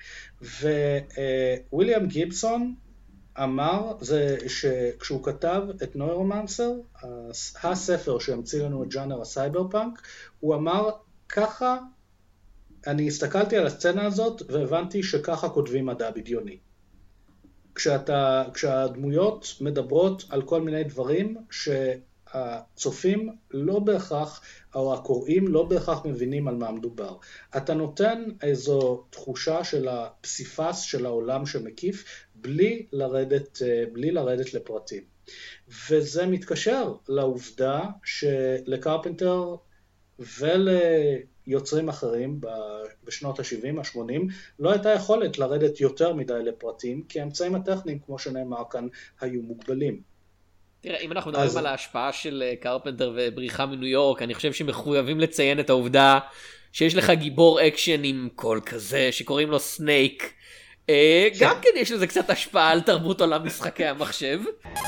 וויליאם גיבסון אמר, זה שכשהוא כתב את נוירומנסר, הספר שהמציא לנו את ז'אנר הסייבר פאנק, הוא אמר, ככה, אני הסתכלתי על הסצנה הזאת והבנתי שככה כותבים מדע בדיוני. כשאתה, כשהדמויות מדברות על כל מיני דברים הצופים לא בהכרח, או הקוראים לא בהכרח מבינים על מה מדובר. אתה נותן איזו תחושה של הפסיפס של העולם שמקיף, בלי לרדת, בלי לרדת לפרטים. וזה מתקשר לעובדה שלקרפנטר וליוצרים אחרים בשנות ה-שבעים, ה-שמונים, לא הייתה יכולת לרדת יותר מדי לפרטים, כי האמצעים הטכניים, כמו שנאמר כאן, היו מוגבלים. תראה, אם אנחנו מדברים אז... על ההשפעה של קרפנטר ובריחה מניו יורק, אני חושב שמחויבים לציין את העובדה שיש לך גיבור אקשן עם קול כזה, שקוראים לו סנייק. גם כן יש לזה קצת השפעה על תרבות עולם משחקי המחשב.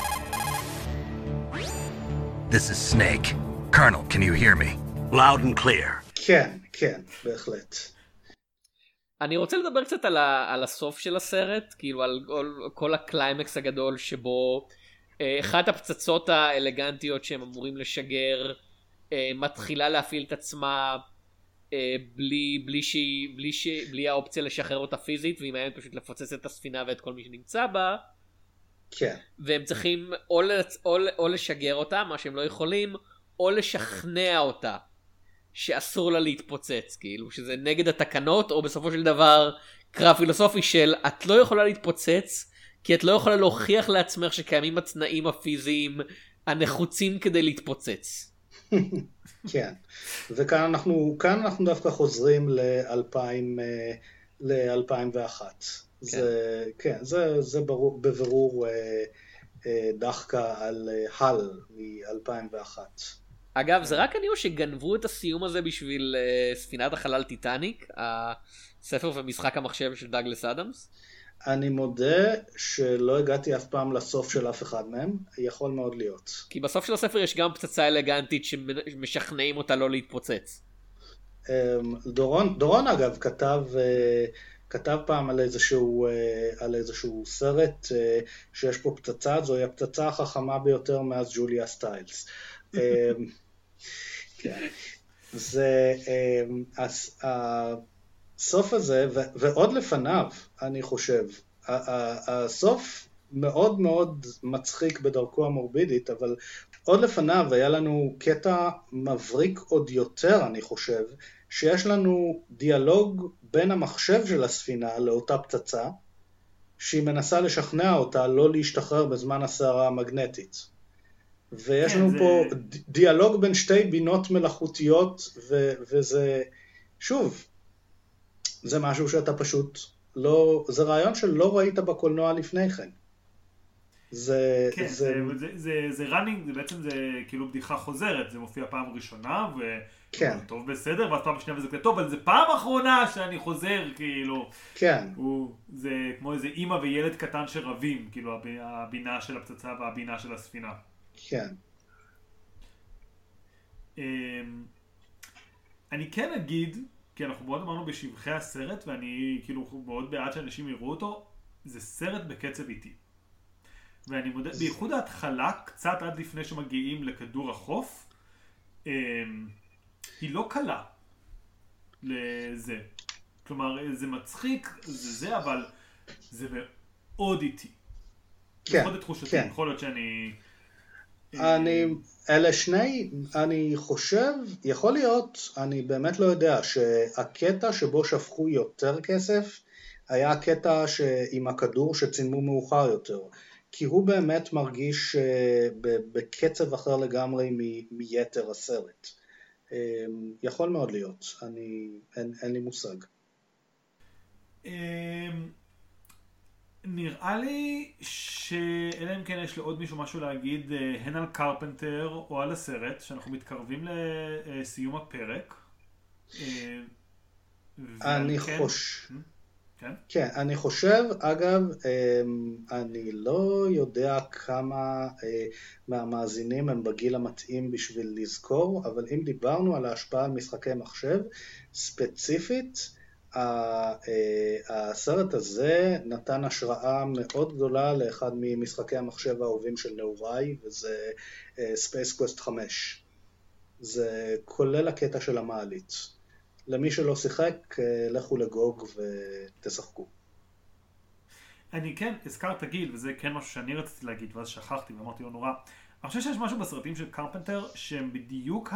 This is Snake. Colonel, can you hear me? Loud and clear. כן, כן, בהחלט. אני רוצה לדבר קצת על, ה, על הסוף של הסרט, כאילו על כל, כל הקליימקס הגדול שבו אה, אחת הפצצות האלגנטיות שהם אמורים לשגר אה, מתחילה להפעיל את עצמה אה, בלי, בלי, שהיא, בלי, ש, בלי האופציה לשחרר אותה פיזית, והיא מאיימת פשוט לפוצץ את הספינה ואת כל מי שנמצא בה. כן. והם צריכים או, לצ... או, או לשגר אותה, מה שהם לא יכולים, או לשכנע אותה שאסור לה להתפוצץ, כאילו שזה נגד התקנות, או בסופו של דבר קרב פילוסופי של את לא יכולה להתפוצץ, כי את לא יכולה להוכיח לעצמך שקיימים התנאים הפיזיים הנחוצים כדי להתפוצץ. כן, וכאן אנחנו, כאן אנחנו דווקא חוזרים ל-אלפיים ואחת. זה, כן, זה, זה ברור, בבירור אה, אה, דחקה על אה, הל מ-אלפיים ואחת. אגב, זה רק אני או שגנבו את הסיום הזה בשביל אה, ספינת החלל טיטניק, הספר ומשחק המחשב של דאגלס אדמס? אני מודה שלא הגעתי אף פעם לסוף של אף אחד מהם, יכול מאוד להיות. כי בסוף של הספר יש גם פצצה אלגנטית שמשכנעים אותה לא להתפוצץ. דורון, דורון אגב כתב... כתב פעם על איזשהו, על איזשהו סרט שיש פה פצצה, זוהי הפצצה החכמה ביותר מאז ג'וליה סטיילס. זה, הסוף הזה, ועוד לפניו, אני חושב, הסוף מאוד מאוד מצחיק בדרכו המורבידית, אבל עוד לפניו היה לנו קטע מבריק עוד יותר, אני חושב, שיש לנו דיאלוג בין המחשב של הספינה לאותה פצצה, שהיא מנסה לשכנע אותה לא להשתחרר בזמן הסערה המגנטית. ויש לנו פה דיאלוג בין שתי בינות מלאכותיות, וזה, שוב, זה משהו שאתה פשוט לא, זה רעיון שלא ראית בקולנוע לפני כן. זה, כן, זה... זה, זה, זה, זה running, זה בעצם זה כאילו בדיחה חוזרת, זה מופיע פעם ראשונה, ו... כן. טוב בסדר, ואז פעם שנייה וזה כזה טוב, אבל זה פעם אחרונה שאני חוזר, כאילו. כן. הוא, זה כמו איזה אמא וילד קטן שרבים, כאילו הבינה של הפצצה והבינה של הספינה. כן. אני כן אגיד, כי אנחנו מאוד אמרנו בשבחי הסרט, ואני כאילו מאוד בעד שאנשים יראו אותו, זה סרט בקצב איטי. ואני מודה, בייחוד ההתחלה, קצת עד לפני שמגיעים לכדור החוף, היא לא קלה לזה. כלומר, זה מצחיק, זה זה, אבל זה מאוד איטי. כן, לפחות את תחושתי, כן. יכול להיות שאני... אני, אלה שני, אני חושב, יכול להיות, אני באמת לא יודע, שהקטע שבו שפכו יותר כסף, היה הקטע עם הכדור שצילמו מאוחר יותר. כי הוא באמת מרגיש בקצב אחר לגמרי מיתר הסרט. יכול מאוד להיות, אני, אין, אין לי מושג. נראה לי שאלה אם כן יש לעוד מישהו משהו להגיד הן על קרפנטר או על הסרט, שאנחנו מתקרבים לסיום הפרק. אני חושב... כן? כן, אני חושב, אגב, אני לא יודע כמה מהמאזינים הם בגיל המתאים בשביל לזכור, אבל אם דיברנו על ההשפעה על משחקי מחשב, ספציפית, הסרט הזה נתן השראה מאוד גדולה לאחד ממשחקי המחשב האהובים של נעוריי, וזה Space Quest חמש. זה כולל הקטע של המעלית. למי שלא שיחק, לכו לגוג ותשחקו. אני כן, הזכרת גיל, וזה כן משהו שאני רציתי להגיד, ואז שכחתי ואמרתי לו נורא. אני חושב שיש משהו בסרטים של קרפנטר שהם בדיוק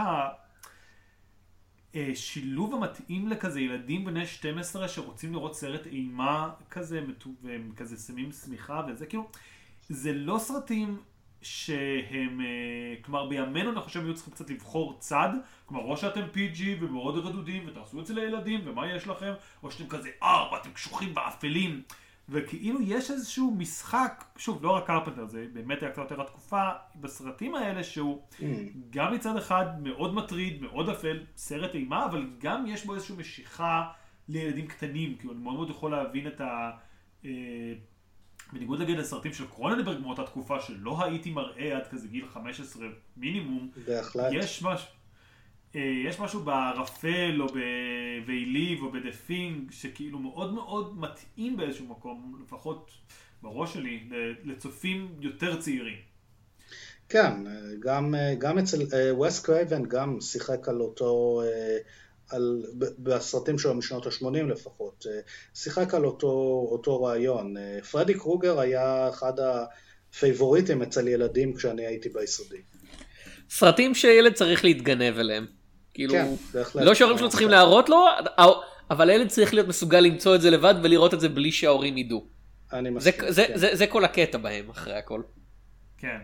השילוב המתאים לכזה ילדים בני שתים עשרה שרוצים לראות סרט אימה כזה, והם כזה שמים סמיכה וזה כאילו, זה לא סרטים שהם, כלומר בימינו אני חושב הם היו צריכים קצת לבחור צד, כלומר או שאתם פי ג'י ומאוד רדודים ותעשו את זה לילדים ומה יש לכם, או שאתם כזה אה ואתם קשוחים באפלים, וכאילו יש איזשהו משחק, שוב לא רק קרפנטר, זה באמת היה קצת יותר התקופה בסרטים האלה שהוא mm. גם מצד אחד מאוד מטריד, מאוד אפל, סרט אימה, אבל גם יש בו איזושהי משיכה לילדים קטנים, כי אני מאוד מאוד יכול להבין את ה... בניגוד להגיד לסרטים של קרוננברג מאותה תקופה שלא הייתי מראה עד כזה גיל חמש עשרה מינימום, בהחלט. יש משהו, יש משהו בערפל או בוויליב או בדפינג שכאילו מאוד מאוד מתאים באיזשהו מקום, לפחות בראש שלי, לצופים יותר צעירים. כן, גם, גם אצל וס קרייבן גם שיחק על אותו... על, בסרטים שלו משנות ה-שמונים לפחות, שיחק על אותו, אותו רעיון. פרדי קרוגר היה אחד הפייבוריטים אצל ילדים כשאני הייתי ביסודי. סרטים שילד צריך להתגנב אליהם. כאילו, כן, בהחלט. לא שההורים שלו צריכים להראות לו, אבל ילד צריך להיות מסוגל למצוא את זה לבד ולראות את זה בלי שההורים ידעו. אני מסכים. זה, זה, כן. זה, זה כל הקטע בהם אחרי הכל. כן.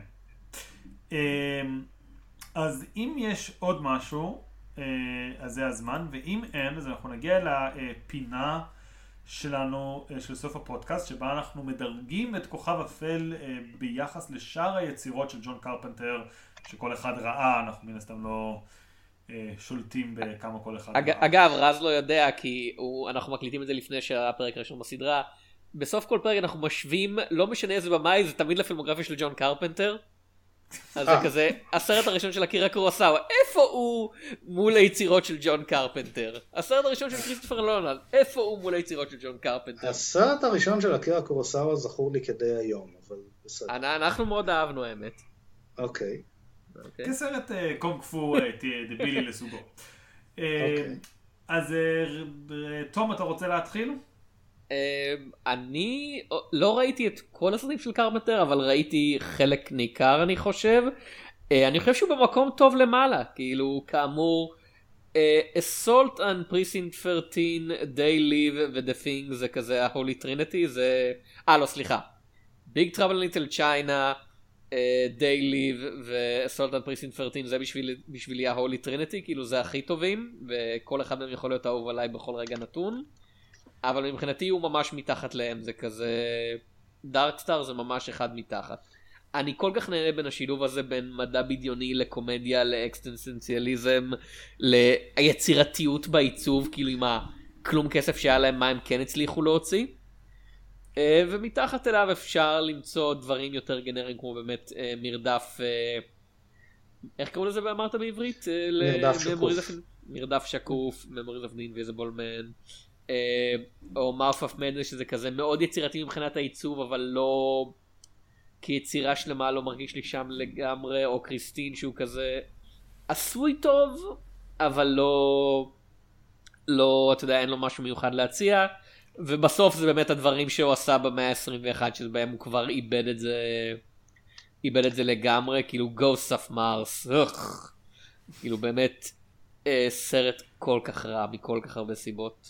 אז אם יש עוד משהו, אז זה הזמן, ואם אין, אז אנחנו נגיע לפינה שלנו, של סוף הפודקאסט, שבה אנחנו מדרגים את כוכב אפל ביחס לשאר היצירות של ג'ון קרפנטר, שכל אחד ראה, אנחנו מן הסתם לא שולטים בכמה כל אחד אג, ראה. אגב, רז לא יודע, כי הוא, אנחנו מקליטים את זה לפני שהפרק הראשון בסדרה, בסוף כל פרק אנחנו משווים, לא משנה איזה במאי, זה תמיד לפילמוגרפיה של ג'ון קרפנטר, אז זה כזה, הסרט הראשון של אקירה קורוסאווה, איפה הוא מול היצירות של ג'ון קרפנטר? הסרט הראשון של כריסטופר נולן, איפה הוא מול היצירות של ג'ון קרפנטר? הסרט הראשון של אקירה קורוסאווה זכור לי כדי היום, אבל בסדר. אנחנו מאוד אהבנו האמת. אוקיי. כסרט קונג פו דבילי לסוגו. אז תום, אתה רוצה להתחיל? אני לא ראיתי את כל הסרטים של קרפנטר, אבל ראיתי חלק ניכר אני חושב. אני חושב שהוא במקום טוב למעלה, כאילו כאמור Assault on Precinct שלוש עשרה, They Live ו-The Thing זה כזה ה-Holy Trinity, זה... אה לא סליחה, Big Trouble in Little China, They Live ו-Assault on Precinct שלוש עשרה זה בשביל, בשבילי ה-Holy Trinity, כאילו זה הכי טובים וכל אחד מהם יכול להיות אהוב עליי בכל רגע נתון. אבל מבחינתי הוא ממש מתחת להם, זה כזה... דארקסטאר זה ממש אחד מתחת. אני כל כך נהנה בין השילוב הזה, בין מדע בדיוני לקומדיה, לאקסטנסיאליזם, ליצירתיות בעיצוב, כאילו עם הכלום כסף שהיה להם, מה הם כן הצליחו להוציא. ומתחת אליו אפשר למצוא דברים יותר גנריים, כמו באמת מרדף... איך קראו לזה ואמרת בעברית? מרדף שקוף. מרדף שקוף, Memories of the Invisible Man. או Mouth of Madness שזה כזה מאוד יצירתי מבחינת העיצוב אבל לא כיצירה שלמה לא מרגיש לי שם לגמרי, או קריסטין שהוא כזה עשוי טוב אבל לא לא אתה יודע אין לו משהו מיוחד להציע, ובסוף זה באמת הדברים שהוא עשה במאה ה-עשרים ואחת שבהם הוא כבר איבד את זה איבד את זה לגמרי, כאילו Ghosts of Mars כאילו באמת סרט כל כך רע מכל כך הרבה סיבות.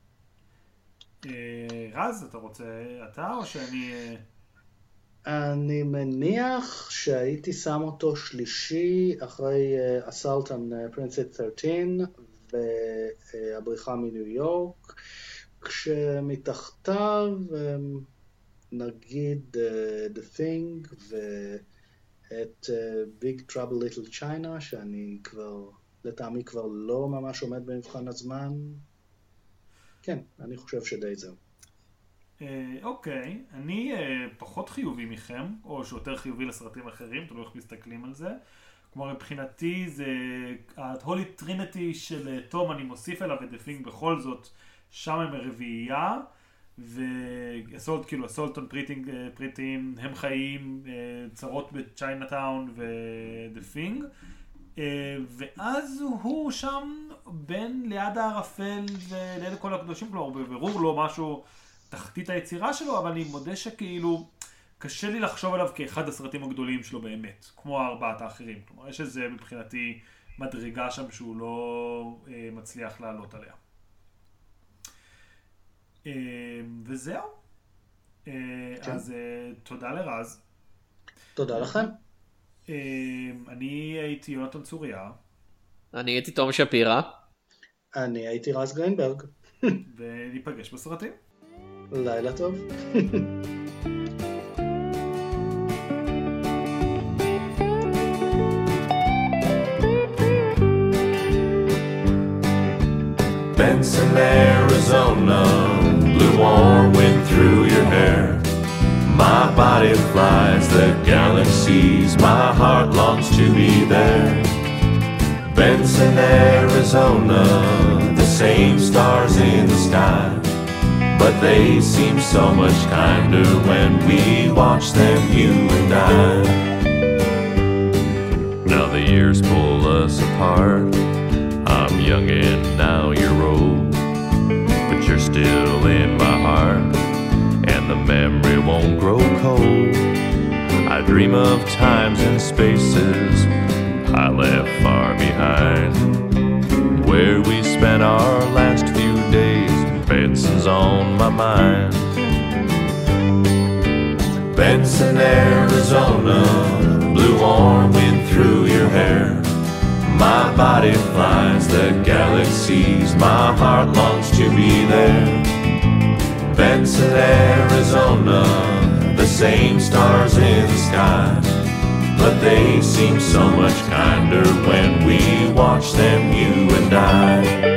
רז, אתה רוצה אתה או שאני... אני מניח שהייתי שם אותו שלישי אחרי Assault on Precinct שלוש עשרה והבריחה מניו יורק, כשמתחתיו נגיד The Thing ואת Big Trouble Little China שאני כבר לטעמי כבר לא ממש עומד במבחן הזמן. כן, אני חושב שדי זהו. אוקיי, אני פחות חיובי מכם, או שיותר חיובי לסרטים אחרים, תלוי איך מסתכלים על זה. כלומר, מבחינתי זה ה-Holy Trinity של תום, אני מוסיף אליו את The Thing בכל זאת, שם הם רביעייה, ו-Assault, כאילו, Assault on Precinct, הם חיים, צרות בצ'יינאטאון ו-The Thing. ואז הוא שם בין ליד הערפל וליד כל הקדושים, כלומר בבירור לא משהו תחתית היצירה שלו, אבל אני מודה שכאילו קשה לי לחשוב עליו כאחד הסרטים הגדולים שלו באמת, כמו הארבעת האחרים. כלומר, יש איזה מבחינתי מדרגה שם שהוא לא אה, מצליח לעלות עליה. אה, וזהו. אה, כן. אז אה, תודה לרז. תודה לכם. אה, אני הייתי יונתן צוריה. אני הייתי תום שפירא. אני הייתי רז גרינברג. וניפגש בסרטים. לילה טוב. Benson, Arizona, blue warm wind through your hair. My body flies the galaxies, my heart longs to be there. Benson, Arizona, the same stars in the sky, but they seem so much kinder when we watch them, you and I. Now the years pull us apart. I'm young and now you're old, but you're still in my heart, and the memory won't grow cold. I dream of times and spaces I left far behind, where we spent our last few days. Benson's on my mind. Benson, Arizona, blue warm wind through your hair. My body flies the galaxies, my heart longs to be there. Benson, Arizona, the same stars in the sky, but they seem so much kinder when we watch them, you and I.